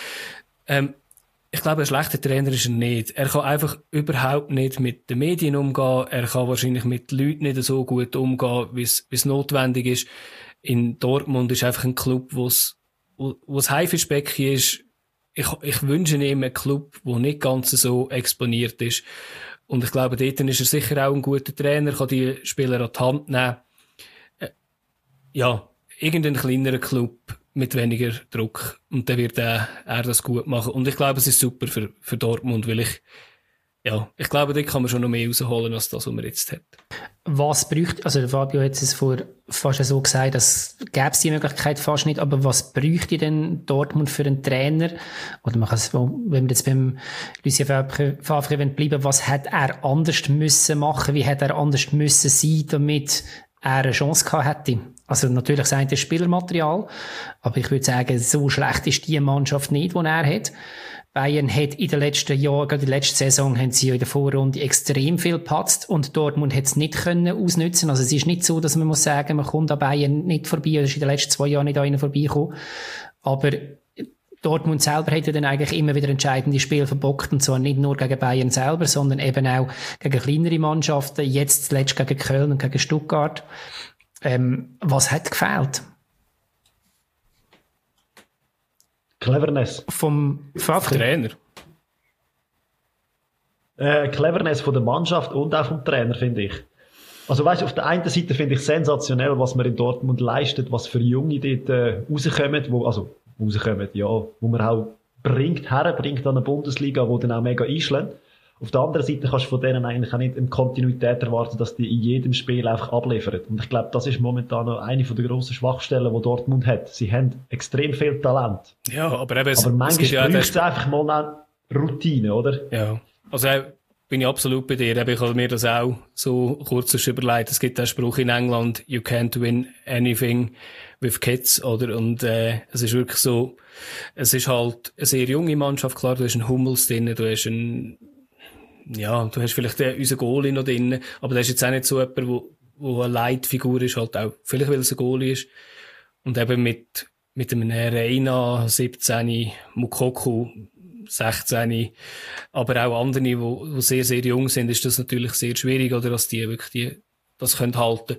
Ähm, ich glaube, ein schlechter Trainer ist er nicht. Er kann einfach überhaupt nicht mit den Medien umgehen. Er kann wahrscheinlich mit den Leuten nicht so gut umgehen, wie es, wie es notwendig ist. In Dortmund ist einfach ein Club, wo es, wo, wo es Haifischbecken ist. Ich, ich wünsche ihm einen Club, der nicht ganz so exponiert ist. Und ich glaube, dort ist er sicher auch ein guter Trainer, kann die Spieler an die Hand nehmen. Äh, ja, irgendein kleinerer Club mit weniger Druck. Und dann wird er, er das gut machen. Und ich glaube, es ist super für, für Dortmund, weil ich, ja, ich glaube, dort kann man schon noch mehr rausholen, als das, was man jetzt hat. Was bräuchte, also Fabio hat es vor fast so gesagt, dass gäbe es die Möglichkeit fast nicht, aber was bräuchte denn Dortmund für einen Trainer? Oder man kann es, wenn wir jetzt beim Lucien Favre, Favre bleiben, was hat er anders müssen machen? Wie hat er anders müssen sein, damit er eine Chance gehabt hätte? Also natürlich sein das Spielermaterial, aber ich würde sagen, so schlecht ist die Mannschaft nicht, die er hat. Bayern hat in den letzten Jahren, gerade in der letzten Saison, haben sie ja in der Vorrunde extrem viel gepatzt und Dortmund hat es nicht können ausnutzen. Also es ist nicht so, dass man muss sagen, man kommt an Bayern nicht vorbei, oder ist in den letzten zwei Jahren nicht an ihnen vorbeigekommen. Aber Dortmund selber hat ja dann eigentlich immer wieder entscheidende Spiele verbockt, und zwar nicht nur gegen Bayern selber, sondern eben auch gegen kleinere Mannschaften, jetzt zuletzt gegen Köln und gegen Stuttgart. Ähm, was hat gefehlt? Cleverness. Vom Favre? Trainer. Äh, Cleverness von der Mannschaft und auch vom Trainer, finde ich. Also weißt du, auf der einen Seite finde ich sensationell, was man in Dortmund leistet, was für Junge dort äh, rauskommen, wo, also rauskommen, ja, wo man auch bringt, herbringt an eine Bundesliga, wo dann auch mega einschlägt. Auf der anderen Seite kannst du von denen eigentlich auch nicht eine Kontinuität erwarten, dass die in jedem Spiel einfach abliefern. Und ich glaube, das ist momentan noch eine von der grossen Schwachstellen, die Dortmund hat. Sie haben extrem viel Talent. Ja, aber eben, es, aber es manchmal gibt ja braucht es einfach mal eine Routine, oder? Ja, also auch bin ich absolut bei dir. Ich habe mir das auch so kurz überlegt. Es gibt einen Spruch in England, you can't win anything with kids, oder? Und, äh, es ist wirklich so, es ist halt eine sehr junge Mannschaft. Klar, du hast einen Hummels drin, du hast einen, ja, du hast vielleicht den, unseren Goalie noch drin, aber das ist jetzt auch nicht so jemand, wo, wo eine Leitfigur ist, halt auch, vielleicht weil es ein Goalie ist. Und eben mit, mit einem Reina, siebzehn, Mukoko, sechzehn, aber auch andere, die, die sehr, sehr jung sind, ist das natürlich sehr schwierig, oder, dass die wirklich die, das können halten.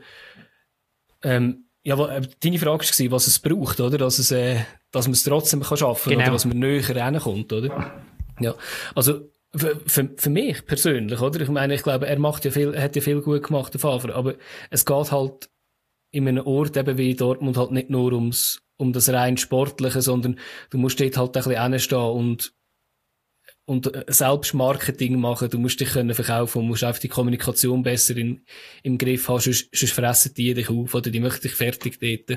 Ähm, ja, deine Frage war, was es braucht, oder? Dass es, äh, dass man es trotzdem kann schaffen, genau. Oder dass man näher rankommt, oder? Ja. Also, für, für, für mich persönlich, oder? Ich meine, ich glaube, er macht ja viel, er hat ja viel gut gemacht, der Favre, aber es geht halt in einem Ort eben wie Dortmund halt nicht nur ums, um das rein Sportliche, sondern du musst dort halt ein bisschen hinstehen und und selbst Marketing machen, du musst dich können verkaufen und musst einfach die Kommunikation besser in, im Griff haben, sonst, sonst fressen die dich auf oder die möchten dich fertig dort.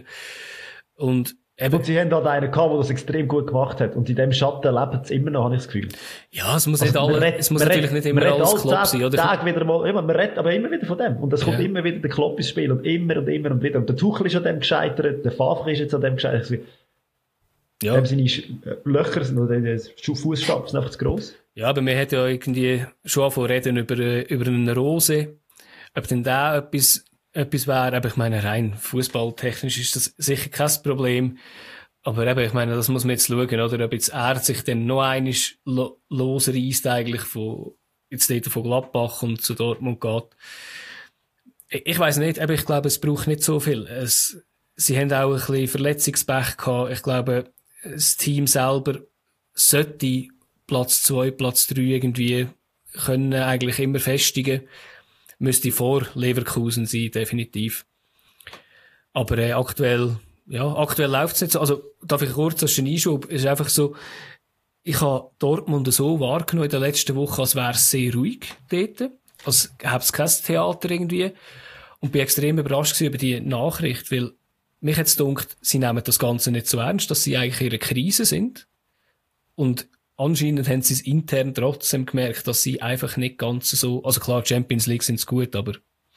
Und eben, und sie haben halt einen gehabt, der das extrem gut gemacht hat und in dem Schatten leben sie immer noch, habe ich das Gefühl. Ja, es muss, also, nicht alle, es muss natürlich nicht immer alles Klopp sein, oder? Tag wieder mal, ja, man redet aber immer wieder von dem und es kommt ja. immer wieder der Klopp ins Spiel und immer und immer und wieder und der Tuchel ist an dem gescheitert, der Favre ist jetzt an dem gescheitert. Ja. Haben seine Löcher oder die Fußstapfen sind einfach zu gross. Ja, aber man hat ja irgendwie schon angefangen reden über, über eine Rose. Ob denn da etwas, etwas wäre, aber ich meine, rein fußballtechnisch ist das sicher kein Problem. Aber eben, ich meine, das muss man jetzt schauen, oder? Ob jetzt er sich dann noch einmal lo- losreisst eigentlich von, jetzt dort von Gladbach und zu Dortmund geht. Ich, ich weiss nicht, aber ich glaube, es braucht nicht so viel. Es, sie haben auch ein bisschen Verletzungspech gehabt. Ich glaube, das Team selber sollte Platz zwei, Platz drei irgendwie können eigentlich immer festigen. Müsste vor Leverkusen sein, definitiv. Aber äh, aktuell, ja, aktuell läuft's nicht so. Also, darf ich kurz als einen Einschub, ist einfach so, ich habe Dortmund so wahrgenommen in der letzten Woche, als wäre es sehr ruhig dort. Als gäbe es kein Theater irgendwie. Und bin extrem überrascht über die Nachricht, weil mich hat es gedacht, sie nehmen das Ganze nicht so ernst, dass sie eigentlich in einer Krise sind. Und anscheinend haben sie es intern trotzdem gemerkt, dass sie einfach nicht ganz so, also klar, Champions League sind es gut, aber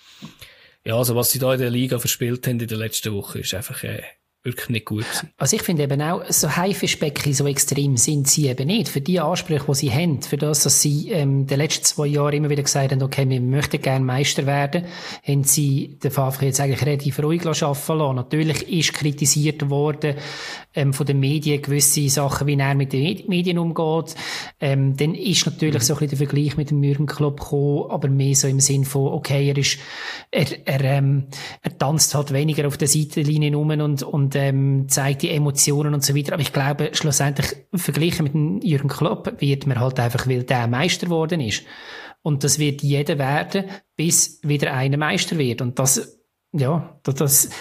ja, also was sie da in der Liga verspielt haben in der letzten Woche, ist einfach äh, wirklich nicht gut gewesen. Also ich finde eben auch, so Haifischbecken so extrem sind sie eben nicht. Für die Ansprüche, die sie haben, für das, dass sie ähm, die letzten zwei Jahre immer wieder gesagt haben, okay, wir möchten gerne Meister werden, haben sie den Favre jetzt eigentlich relativ ruhig arbeiten lassen. Natürlich ist kritisiert worden ähm, von den Medien gewisse Sachen, wie er mit den Medien umgeht. Ähm, dann ist natürlich so ein bisschen der Vergleich mit dem Jürgen Klopp gekommen, aber mehr so im Sinn von, okay, er ist, er, er, ähm, er tanzt halt weniger auf der Seitenlinie rum und, und ähm, zeigt die Emotionen und so weiter. Aber ich glaube, schlussendlich verglichen mit dem Jürgen Klopp wird man halt einfach, weil der Meister geworden ist. Und das wird jeder werden, bis wieder einer Meister wird. Und das, ja, das, das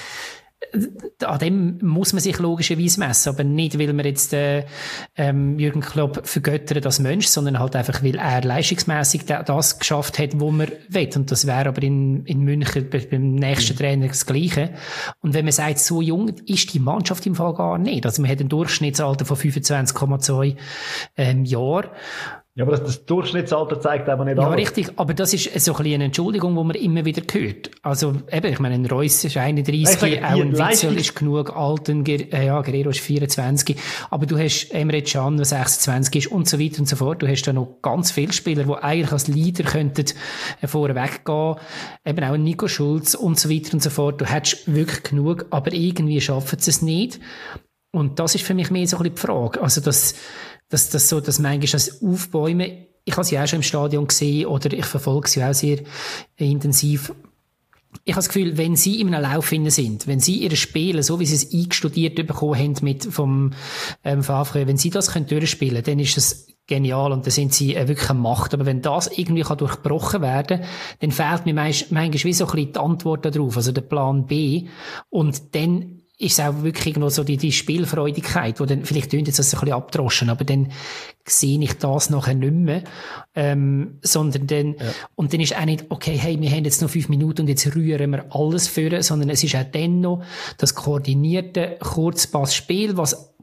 an dem muss man sich logischerweise messen, aber nicht, weil man jetzt äh, ähm, Jürgen Klopp vergöttert als Mensch, sondern halt einfach, weil er leistungsmässig das geschafft hat, wo man will. Und das wäre aber in, in München beim nächsten Trainer das Gleiche. Und wenn man sagt, so jung ist die Mannschaft im Fall gar nicht. Also man hat ein Durchschnittsalter von fünfundzwanzig Komma zwei ähm, Jahren. Ja, aber das, das Durchschnittsalter zeigt aber nicht Ja, alles. richtig. Aber das ist so ein bisschen eine Entschuldigung, die man immer wieder hört. Also, eben, ich meine, ein Reus ist einunddreißig, sage, auch ein Leistung Witzel ist genug alt, ein Ger- äh, ja, Guerrero ist vierundzwanzig. Aber du hast Emre Can, der sechsundzwanzig ist und so weiter und so fort. Du hast da noch ganz viele Spieler, die eigentlich als Leader könnten äh, vorweg gehen. Eben auch ein Nico Schulz und so weiter und so fort. Du hättest wirklich genug, aber irgendwie schaffen sie es nicht. Und das ist für mich mehr so ein bisschen die Frage. Also, das, dass das so, dass manchmal das Aufbäumen, ich habe sie auch schon im Stadion gesehen oder ich verfolge sie auch sehr intensiv. Ich habe das Gefühl, wenn sie in einem Lauf sind, wenn sie ihre Spiele, so wie sie es eingestudiert bekommen haben mit vom ähm, Favre, wenn sie das können durchspielen, dann ist das genial und dann sind sie äh, wirklich eine Macht. Aber wenn das irgendwie kann durchbrochen werden, dann fehlt mir manchmal wie so ein bisschen die Antwort darauf, also der Plan B. Und dann ist es auch wirklich irgendwo so die, die Spielfreudigkeit, wo dann, vielleicht klingt jetzt das ein bisschen abdroschen, aber dann sehe ich das nachher nicht mehr, ähm, sondern dann, ja. Und dann ist auch nicht, okay, hey, wir haben jetzt noch fünf Minuten und jetzt rühren wir alles führen, sondern es ist auch dann noch das koordinierte Kurzpassspiel, was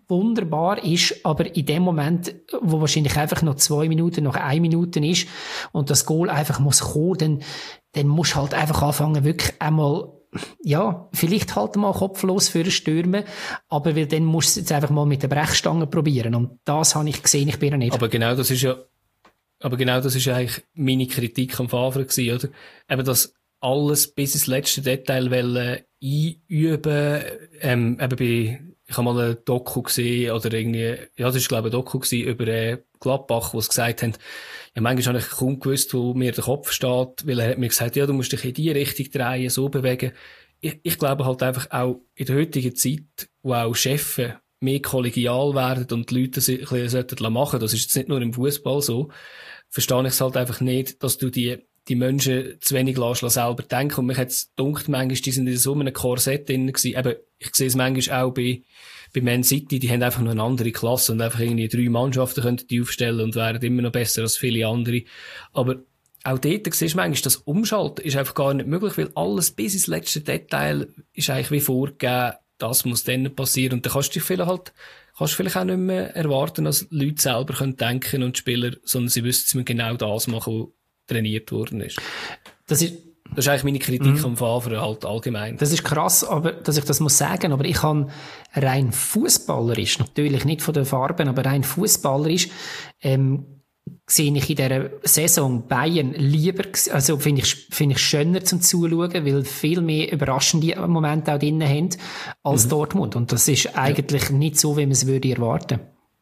wunderbar ist, aber in dem Moment, wo wahrscheinlich einfach noch zwei Minuten, noch eine Minute ist und das Goal einfach muss kommen, dann, dann musst du halt einfach anfangen, wirklich einmal, ja, vielleicht halt mal kopflos für stürmen, aber weil dann musst du es jetzt einfach mal mit der Brechstange probieren und das habe ich gesehen, ich bin ja nicht. Aber genau das ist ja, aber genau das ist eigentlich meine Kritik am Favre gewesen, oder? Eben das alles bis ins letzte Detail wollen einüben, ähm, eben bei, ich habe mal ein Doku gesehen, oder irgendwie, ja, das ist, glaube ich, ein Doku gewesen, über äh, Gladbach, wo sie gesagt haben, ja, manchmal habe ich kaum gewusst, wo mir der Kopf steht, weil er hat mir gesagt, ja, du musst dich in die Richtung drehen, so bewegen. Ich, ich glaube halt einfach auch in der heutigen Zeit, wo auch Chefs mehr kollegial werden und die Leute sich ein bisschen machen sollten, das ist jetzt nicht nur im Fußball so, verstehe ich es halt einfach nicht, dass du die die Menschen zu wenig lassen, selber denken. Und mich hat es gedacht, manchmal, die sind in so einem Korsett drin gewesen. Eben, ich sehe es manchmal auch bei, bei Man City, die haben einfach noch eine andere Klasse und einfach irgendwie drei Mannschaften könnten die aufstellen und wären immer noch besser als viele andere. Aber auch dort siehst du manchmal, das Umschalten ist einfach gar nicht möglich, weil alles bis ins letzte Detail ist eigentlich wie vorgegeben, das muss dann passieren. Und dann kannst du dich vielleicht halt, kannst du vielleicht auch nicht mehr erwarten, dass Leute selber können denken und die Spieler, sondern sie wissen, dass genau das machen, was trainiert worden ist. Das ist, das ist eigentlich meine Kritik am Favre halt allgemein. Das ist krass, aber, dass ich das muss sagen, aber ich habe rein fußballerisch, natürlich nicht von den Farben, aber rein fußballerisch, ähm, sehe ich in dieser Saison Bayern lieber, also finde ich, finde ich schöner zum Zuschauen, weil viel mehr überraschende Momente auch drinnen haben als mhm. Dortmund. Und das ist eigentlich ja. nicht so, wie man es würde erwarten.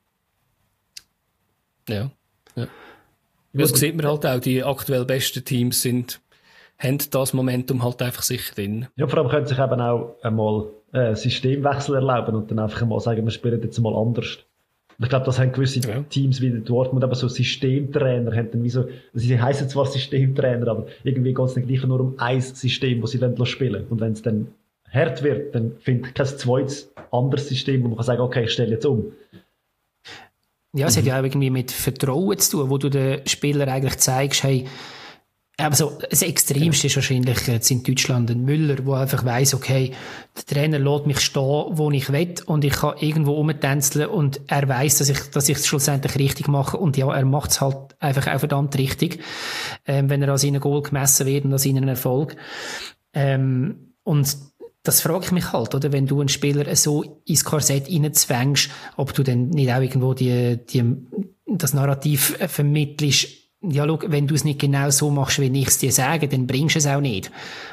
Ja, ja. Das sieht man halt auch, die aktuell besten Teams sind, haben das Momentum halt einfach sich drin. Ja, vor allem können sich eben auch einmal äh, Systemwechsel erlauben und dann einfach einmal sagen, wir spielen jetzt mal anders. Und ich glaube, das haben gewisse ja. Teams wie Dortmund, aber so Systemtrainer haben dann wie so, also sie heissen zwar Systemtrainer, aber irgendwie geht es nicht gleich nur um ein System, das sie dann spielen. Und wenn es dann hart wird, dann finde ich kein zweites anderes System, wo man kann sagen, okay, ich stelle jetzt um. Ja, es mhm. hat ja auch irgendwie mit Vertrauen zu tun, wo du den Spieler eigentlich zeigst, hey, aber so, das Extremste ist wahrscheinlich jetzt in Deutschland ein Müller, der einfach weiss, okay, der Trainer lässt mich stehen, wo ich will und ich kann irgendwo rumtänzeln und er weiss, dass ich, dass ich es schlussendlich richtig mache und ja, er macht es halt einfach auch verdammt richtig, ähm, wenn er an seinen Goal gemessen wird und an seinen Erfolg. Ähm, und das frage ich mich halt, oder? Wenn du einen Spieler so ins Korsett reinzwängst, ob du dann nicht auch irgendwo die, die, das Narrativ vermittelst, ja, schau, wenn du es nicht genau so machst, wie ich es dir sage, dann bringst du es auch nicht.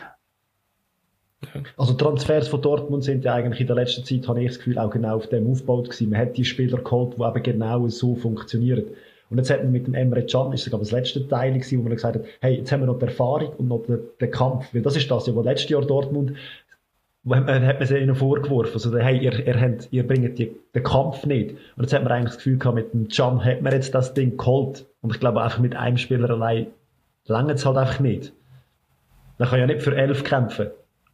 Also Transfers von Dortmund sind ja eigentlich in der letzten Zeit, habe ich das Gefühl, auch genau auf dem aufgebaut gewesen. Man hat die Spieler geholt, die eben genau so funktionieren. Und jetzt hat man mit dem Emre Can, ist sogar das letzte Teil gewesen, wo man gesagt hat, hey, jetzt haben wir noch die Erfahrung und noch den, den Kampf. Weil das ist das ja, wo letztes Jahr Dortmund, wo hat man, hat man sie ihnen vorgeworfen. Also, hey, ihr, ihr, habt, ihr bringt die, den Kampf nicht. Und jetzt hat man eigentlich das Gefühl gehabt, mit dem Can hat man jetzt das Ding geholt. Und ich glaube, einfach mit einem Spieler allein lange es halt einfach nicht. Man kann ja nicht für elf kämpfen.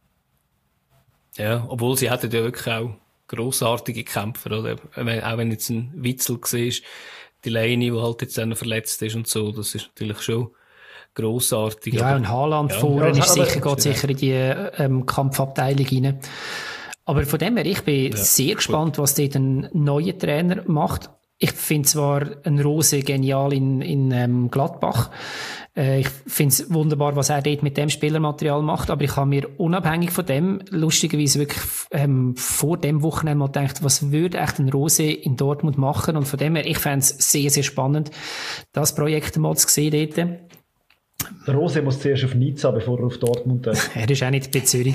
Ja, obwohl sie hatten ja wirklich auch grossartige Kämpfer, oder? Auch wenn jetzt ein Witzel war, die Leine, die halt jetzt dann verletzt ist und so, das ist natürlich schon grossartig. Ja, und Haaland ja, vorne ja, ist sicher, geht sicher in die ähm, Kampfabteilung rein. Aber von dem her, ich bin ja, sehr gespannt, gut. was dort ein neuer Trainer macht. Ich finde zwar ein Rose genial in, in ähm, Gladbach. Äh, ich finde es wunderbar, was er dort mit dem Spielermaterial macht, aber ich habe mir unabhängig von dem lustigerweise wirklich ähm, vor dem Wochenende mal gedacht, was würde echt ein Rose in Dortmund machen? Und von dem her, ich fände es sehr, sehr spannend, das Projekt mal zu sehen dort. Der Rose muss zuerst auf Nizza, bevor er auf Dortmund geht. Er war auch nicht bei Zürich.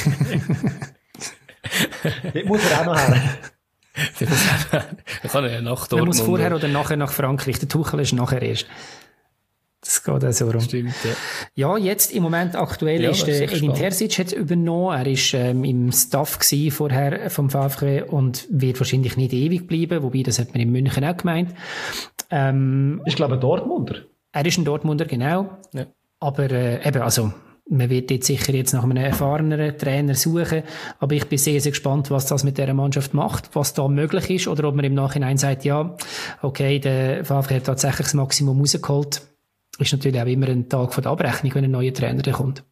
Dort muss er auch noch her. Man kann ja nach Dortmund. Man muss vorher oder nachher nach Frankreich. Der Tuchel ist nachher erst. Das geht auch so rum. Stimmt, ja. Ja, jetzt im Moment aktuell ja, ist der Edin Terzic jetzt übernommen. Er ist ähm, im Staff gewesen vorher vom VfB und wird wahrscheinlich nicht ewig bleiben. Wobei, das hat man in München auch gemeint. Ähm, ich glaube, ein Dortmunder. Er ist ein Dortmunder, genau. Ja. Aber äh, eben, also man wird jetzt sicher jetzt nach einem erfahreneren Trainer suchen, aber ich bin sehr, sehr gespannt, was das mit dieser Mannschaft macht, was da möglich ist, oder ob man im Nachhinein sagt, ja, okay, der VfB hat tatsächlich das Maximum rausgeholt. Ist natürlich auch immer ein Tag von der Abrechnung, wenn ein neuer Trainer kommt.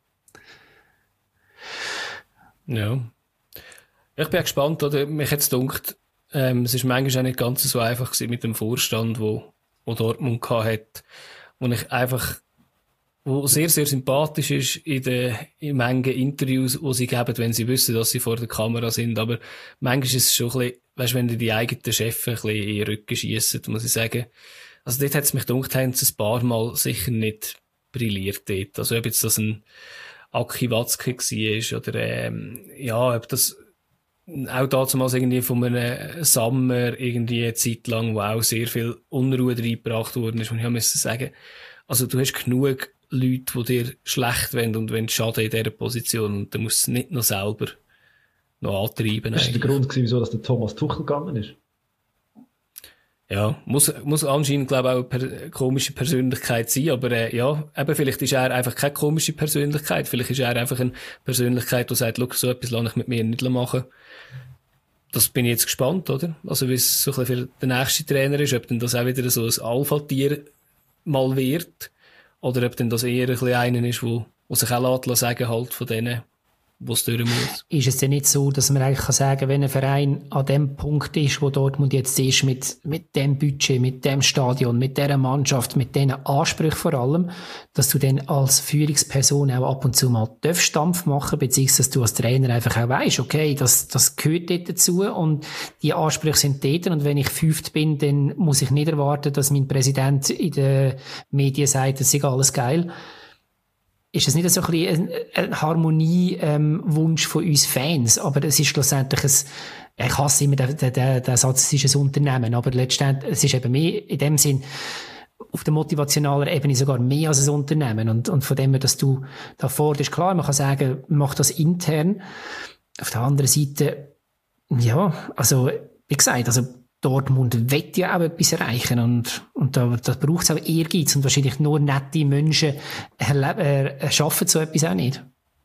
Ja. Ich bin gespannt, oder? Mich jetzt gedacht, ähm, es ist manchmal auch nicht ganz so einfach gewesen mit dem Vorstand, wo, wo Dortmund hatte, wo ich einfach, wo sehr, sehr sympathisch ist in den, in manchen Interviews, die sie geben, wenn sie wissen, dass sie vor der Kamera sind. Aber manchmal ist es schon ein bisschen, weißt, wenn die, die eigenen Chefs ein bisschen in den Rücken schiessen, muss ich sagen. Also dort hat es mich gedacht, haben sie ein paar Mal sicher nicht brilliert dort. Also ob jetzt das ein Aki Watzke war oder, ähm, ja, ob das auch damals irgendwie von einem Sommer irgendwie eine Zeit lang, wo auch sehr viel Unruhe reingebracht worden ist. Und ich musste sagen, also du hast genug Leute, die dir schlecht wollen und wenn schaden in dieser Position. Und dann musst du es nicht noch selber noch antreiben. Das war der Grund, wieso dass der Thomas Tuchel gegangen ist. Ja, muss, muss anscheinend, glaube ich, auch eine per- komische Persönlichkeit sein, aber äh, ja, eben, vielleicht ist er einfach keine komische Persönlichkeit, vielleicht ist er einfach eine Persönlichkeit, die sagt, schau, so etwas lasse ich mit mir nicht machen. Das bin ich jetzt gespannt, oder? Also, wie es so ein bisschen für den nächsten Trainer ist, ob denn das auch wieder so ein Alpha-Tier mal wird, oder ob denn das eher ein bisschen einer ist, wo, wo sich auch lässt, sagen halt von denen, wo es durch muss. Ist es denn nicht so, dass man eigentlich kann sagen, wenn ein Verein an dem Punkt ist, wo Dortmund jetzt ist, mit, mit dem Budget, mit dem Stadion, mit dieser Mannschaft, mit diesen Ansprüchen vor allem, dass du dann als Führungsperson auch ab und zu mal darfst Dampf machen, beziehungsweise dass du als Trainer einfach auch weisst, okay, das, das gehört dort dazu und die Ansprüche sind dort und wenn ich fünft bin, dann muss ich nicht erwarten, dass mein Präsident in den Medien sagt, das ist alles geil. Ist das nicht so ein bisschen ein, ein Harmoniewunsch ähm, von uns Fans? Aber es ist schlussendlich ein, ich hasse immer den, den, den, den Satz, es ist ein Unternehmen, aber letztendlich, es ist eben mehr, in dem Sinn, auf der motivationalen Ebene sogar mehr als ein Unternehmen. Und, und von dem her, dass du da forderst, klar, man kann sagen, man macht das intern. Auf der anderen Seite, ja, also, wie gesagt, also, Dortmund will ja auch etwas erreichen und, und da, da braucht es auch Ehrgeiz und wahrscheinlich nur nette Menschen äh, schaffen so etwas auch nicht.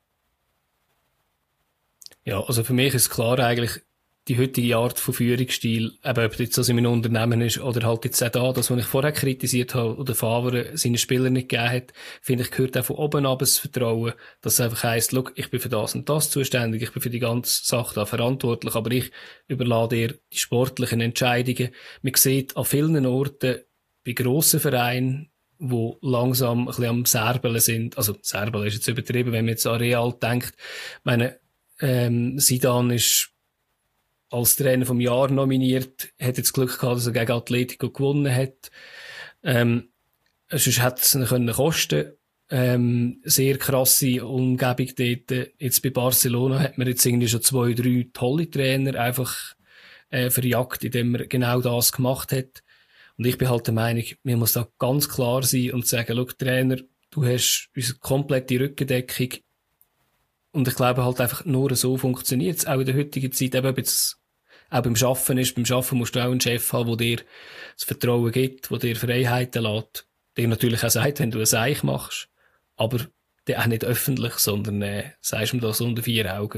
Ja, also für mich ist klar eigentlich, die heutige Art von Führungsstil, eben ob jetzt das in einem Unternehmen ist oder halt jetzt auch da, das, was ich vorher kritisiert habe, oder Favre seine Spieler nicht gegeben hat, finde ich, gehört auch von oben ab das Vertrauen, dass es einfach heisst, schau, ich bin für das und das zuständig, ich bin für die ganze Sache da verantwortlich, aber ich überlade dir die sportlichen Entscheidungen. Man sieht an vielen Orten, bei grossen Vereinen, wo langsam ein bisschen am Serbeln sind, also Serbeln ist jetzt übertrieben, wenn man jetzt an Real denkt, ich meine, ähm, Zidane ist als Trainer vom Jahr nominiert, hat jetzt Glück gehabt, dass er gegen Atletico gewonnen hat. Ähm, sonst hätte es ihn können kosten. Ähm, sehr krasse Umgebung dort. Jetzt bei Barcelona hat man jetzt irgendwie schon zwei, drei tolle Trainer einfach äh, verjagt, indem man genau das gemacht hat. Und ich bin halt der Meinung, man muss da ganz klar sein und sagen, schau, Trainer, du hast unsere komplette Rückendeckung. Und ich glaube halt einfach, nur so funktioniert es auch in der heutigen Zeit, eben jetzt auch beim Arbeiten ist. Beim Arbeiten musst du auch einen Chef haben, der dir das Vertrauen gibt, der dir Freiheiten lässt, der natürlich auch sagt, wenn du ein Seich machst, aber der auch nicht öffentlich, sondern äh, sagst ihm das unter vier Augen.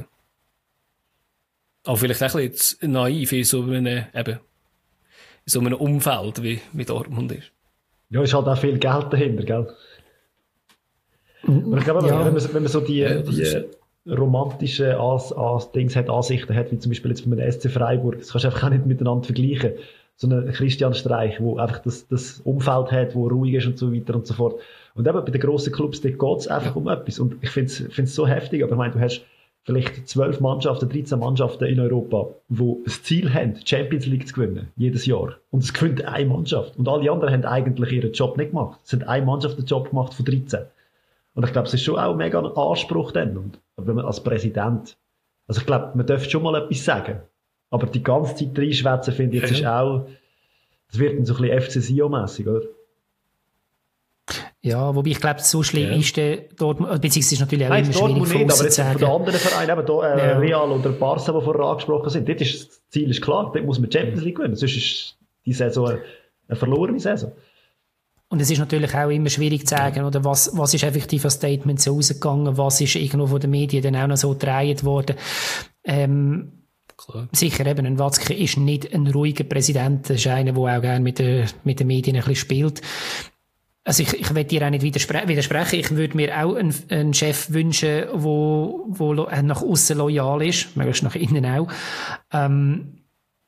Aber vielleicht auch ein bisschen naiv in so einem, eben, in so einem Umfeld, wie, wie Dortmund ist. Ja, ist halt auch viel Geld dahinter, gell? Und ich glaube, ja. wenn, man, wenn man so die, ja, die romantische As, As, Dings hat, Ansichten hat, wie zum Beispiel jetzt mit dem S C Freiburg, das kannst du einfach auch nicht miteinander vergleichen. So ein Christian Streich, der einfach das, das Umfeld hat, wo ruhig ist und so weiter und so fort. Und eben bei den grossen Clubs, da geht es einfach um etwas. Und ich finde es so heftig, aber ich meine, du hast vielleicht zwölf Mannschaften, dreizehn Mannschaften in Europa, die das Ziel haben, die Champions League zu gewinnen, jedes Jahr. Und es gewinnt eine Mannschaft. Und alle anderen haben eigentlich ihren Job nicht gemacht. Es hat eine Mannschaft den Job gemacht von dreizehn. Und ich glaube, es ist schon auch mega ein Anspruch dann. Und wenn man als Präsident, also ich glaube, man dürfte schon mal etwas sagen. Aber die ganze Zeit reinschwätzen, finde ich, jetzt ist auch, das wird dann so ein bisschen F C Sion-mässig, oder? Ja, wobei ich glaube, so schlimm ja. ist der Dortmund, beziehungsweise ist es natürlich auch Nein, immer schwierig nicht, aber jetzt von den anderen Vereinen, eben da, äh, ja. Real oder Barca, die vorher angesprochen sind, dort ist das Ziel ist klar, dort muss man Champions League gewinnen, sonst ist die Saison eine verlorene Saison. Und es ist natürlich auch immer schwierig zu sagen, oder was, was ist effektiv als Statement so rausgegangen, was ist irgendwo von den Medien dann auch noch so gedreht worden. Ähm, Klar. Sicher, eben, ein Watzke ist nicht ein ruhiger Präsident, das ist einer, der auch gerne mit, der, mit den Medien ein bisschen spielt. Also ich, ich will dir auch nicht widerspre- widersprechen, ich würde mir auch einen, einen Chef wünschen, wo, wo nach aussen loyal ist, möglichst nach innen auch. Ähm,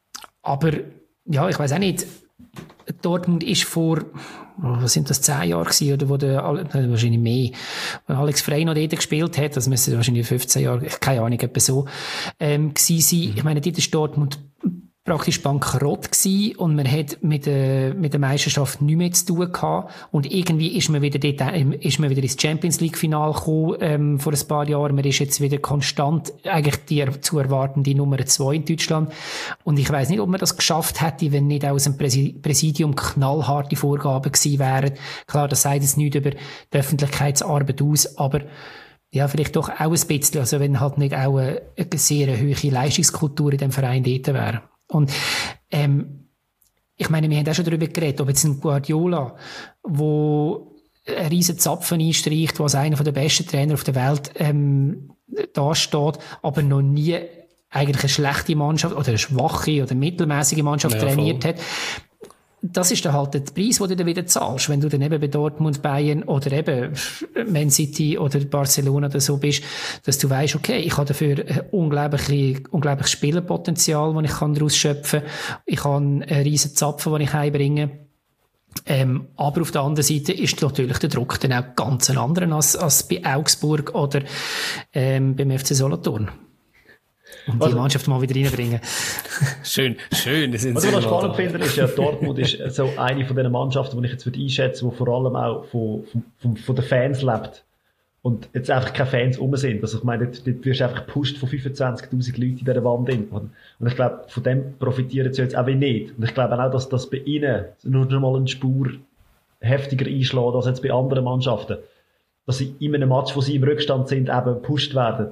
aber ja, ich weiß auch nicht, Dortmund ist vor, was sind das, zehn Jahre gewesen, oder wo der, wahrscheinlich mehr, wo Alex Frey noch dort gespielt hat, das müsste wahrscheinlich fünfzehn Jahre, keine Ahnung, etwa so, ähm, gewesen sein. Ich meine, dort ist Dortmund praktisch bankrott gewesen und man hat mit der, mit der Meisterschaft nichts mehr zu tun gehabt und irgendwie ist man wieder dort, ist man wieder ins Champions League Final gekommen, ähm, vor ein paar Jahren. Man ist jetzt wieder konstant eigentlich die zu erwartende Nummer zwei in Deutschland und ich weiss nicht, ob man das geschafft hätte, wenn nicht aus dem Präsidium knallharte Vorgaben gewesen wären. Klar, das sagt jetzt nichts über die Öffentlichkeitsarbeit aus, aber ja, vielleicht doch auch ein bisschen, also wenn halt nicht auch eine, eine sehr hohe Leistungskultur in dem Verein dort wäre. Und ähm, ich meine, wir haben auch schon darüber geredet, ob jetzt ein Guardiola, wo einen riesen Zapfen einstreicht, wo als einer der besten Trainer auf der Welt ähm, da steht, aber noch nie eigentlich eine schlechte Mannschaft oder eine schwache oder mittelmäßige Mannschaft ja, trainiert voll. hat. Das ist dann halt der Preis, den du dann wieder zahlst, wenn du dann eben bei Dortmund, Bayern oder eben Man City oder Barcelona oder so bist, dass du weißt, okay, ich habe dafür ein unglaubliches, unglaubliches Spielerpotenzial, das ich kann daraus schöpfen kann. Ich habe einen riesen Zapfen, den ich heimbringe. Ähm, aber auf der anderen Seite ist natürlich der Druck dann auch ganz ein anderer als, als bei Augsburg oder ähm, beim F C Solothurn. Und die Mannschaft mal wieder reinbringen. Schön, schön. Das was ich noch spannend finde, ist ja, Dortmund ist so eine von diesen Mannschaften, die ich jetzt würde einschätzen, die vor allem auch von, von, von den Fans lebt. Und jetzt einfach keine Fans rum sind. Also ich meine, dort, dort wirst du einfach gepusht von fünfundzwanzigtausend Leuten in dieser Wand drin. Und ich glaube, von dem profitieren sie jetzt auch nicht. Und ich glaube auch, dass das bei ihnen nur noch mal eine Spur heftiger einschlägt als jetzt bei anderen Mannschaften. Dass sie in einem Match, wo sie im Rückstand sind, eben gepusht werden.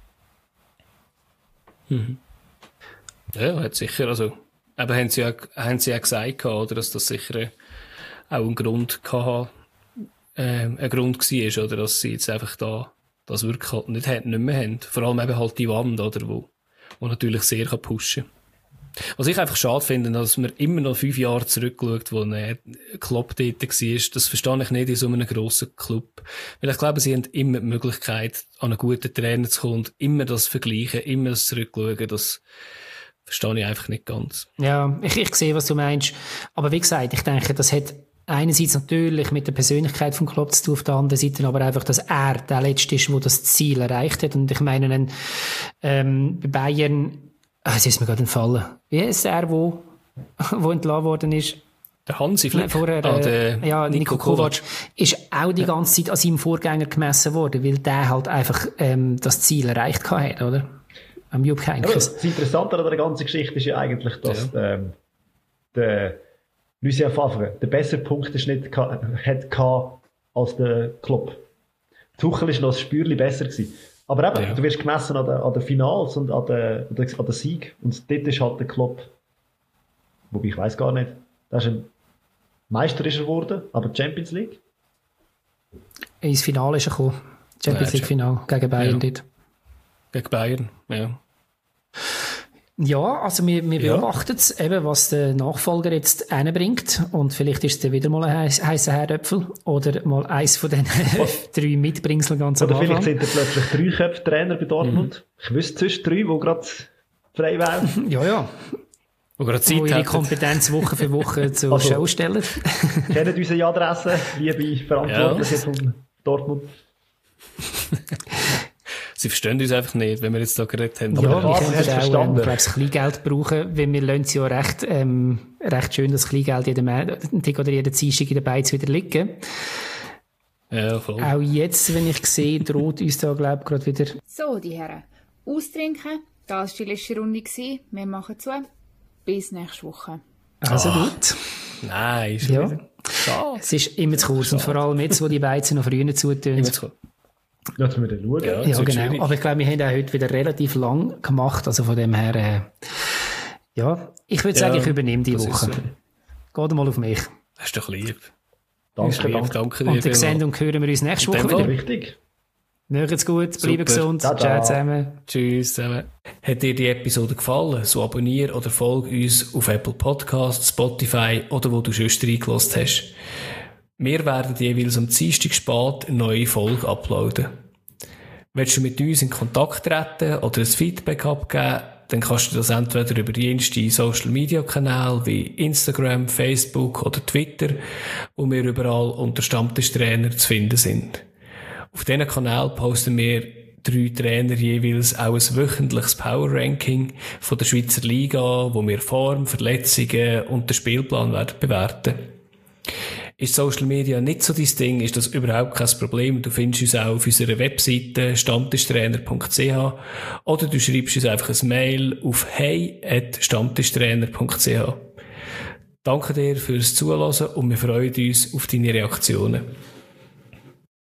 Mhm. Ja, hat sicher, also, eben haben sie ja, haben sie ja gesagt, oder, dass das sicher auch ein Grund gehabt, äh, ein Grund war, oder, dass sie jetzt einfach da, das wirklich halt nicht, nicht mehr haben. Vor allem eben halt die Wand, oder, wo, wo natürlich sehr kann pushen. Was ich einfach schade finde, dass man immer noch fünf Jahre zurückschaut, wo ein Klopp dort war, das verstehe ich nicht in so einem grossen Club. Weil ich glaube, sie haben immer die Möglichkeit, an einen guten Trainer zu kommen, und immer das Vergleichen, immer das Zurückschauen, das verstehe ich einfach nicht ganz. Ja, ich, ich sehe, was du meinst. Aber wie gesagt, ich denke, das hat einerseits natürlich mit der Persönlichkeit vom Klopp zu tun, auf der anderen Seite aber einfach, dass er der Letzte ist, der das Ziel erreicht hat. Und ich meine, ähm, bei Bayern, ah, es ist mir gerade entfallen. Wie ist der, wo, wo entlassen worden ist? Der Hansi Flick. Vorher, ah, der äh, ja, Niko, Niko Kovac. Ist auch die ganze Zeit an seinem Vorgänger gemessen worden, weil der halt einfach ähm, das Ziel erreicht hat, oder? Am Jupp Heynckes. Ja, das Interessante an der ganzen Geschichte ist ja eigentlich, dass ja. ähm, der Lucien Favre den besseren Punkteschnitt hatte als der Klopp. Tuchel war noch ein Spürchen besser gewesen. Aber eben, ja. du wirst gemessen an den, an den Finals und an den, an den Sieg. Und dort ist halt der Klopp, wobei ich weiss gar nicht, der ist ein Meister ist er geworden, aber Champions League? Ins Finale ist er gekommen. Champions ja, League Final gegen Bayern ja. dort. Gegen Bayern, ja. Ja, also wir, wir ja. beobachten es eben, was der Nachfolger jetzt reinbringt. Und vielleicht ist es dann wieder mal ein heiß, heißer Herdöpfel oder mal eins von den drei Mitbringseln ganz am Anfang. Oder vielleicht sind da plötzlich drei Köpfe Trainer bei Dortmund. Mhm. Ich wüsste sonst drei, die gerade frei wären. Ja, ja. Wo, Zeit wo ihre Kompetenz Woche für Woche zur also, Show stellen. Kennen unsere Adresse, liebe Verantwortliche ja. von Dortmund. Sie verstehen uns einfach nicht, wenn wir jetzt da geredet haben. Ja, wir können auch, ähm, glaube ich, Kleingeld brauchen, weil wir lassen ja recht, ähm, recht schön das Kleingeld jeden Tag oder jeden Dienstag in der Beiz wieder liegen. Ja, voll. Auch jetzt, wenn ich sehe, droht uns da, glaube ich, gerade wieder... So, die Herren, austrinken. Das war die letzte Runde. Wir machen zu. Bis nächste Woche. Also oh. gut. Nein, ist ja. wieder. Schade. Es ist immer zu kurz. Und vor allem jetzt, wo die Beizen noch früher zutun. Immer zu kurz. Lassen wir dann schauen. Ja, ja genau. Schwierig. Aber ich glaube, wir haben auch heute wieder relativ lang gemacht. Also von dem her, äh, ja, ich würde ja, sagen, ich übernehme die Woche. So. Geht mal auf mich. Das ist doch lieb. Danke, lieb. Danke dir. Und die Sendung hören wir uns nächste Woche wieder. Richtig. Macht's gut, bleiben gesund. Ciao, ciao zusammen. Tschüss zusammen. Hat dir die Episode gefallen, so abonniere oder folge uns auf Apple Podcasts, Spotify oder wo du sonst reingelassen hast. Wir werden jeweils am Dienstag spät eine neue Folge uploaden. Willst du mit uns in Kontakt treten oder ein Feedback abgeben, dann kannst du das entweder über jenste Social-Media-Kanäle wie Instagram, Facebook oder Twitter, wo wir überall unter Stammtischtrainer zu finden sind. Auf diesen Kanal posten wir drei Trainer jeweils auch ein wöchentliches Power-Ranking von der Schweizer Liga, wo wir Form, Verletzungen und den Spielplan werden bewerten. Ist Social Media nicht so dein Ding, ist das überhaupt kein Problem. Du findest uns auch auf unserer Webseite stammtischtrainer punkt c h oder du schreibst uns einfach ein Mail auf hey at stammtischtrainer punkt c h. Danke dir fürs Zuhören und wir freuen uns auf deine Reaktionen.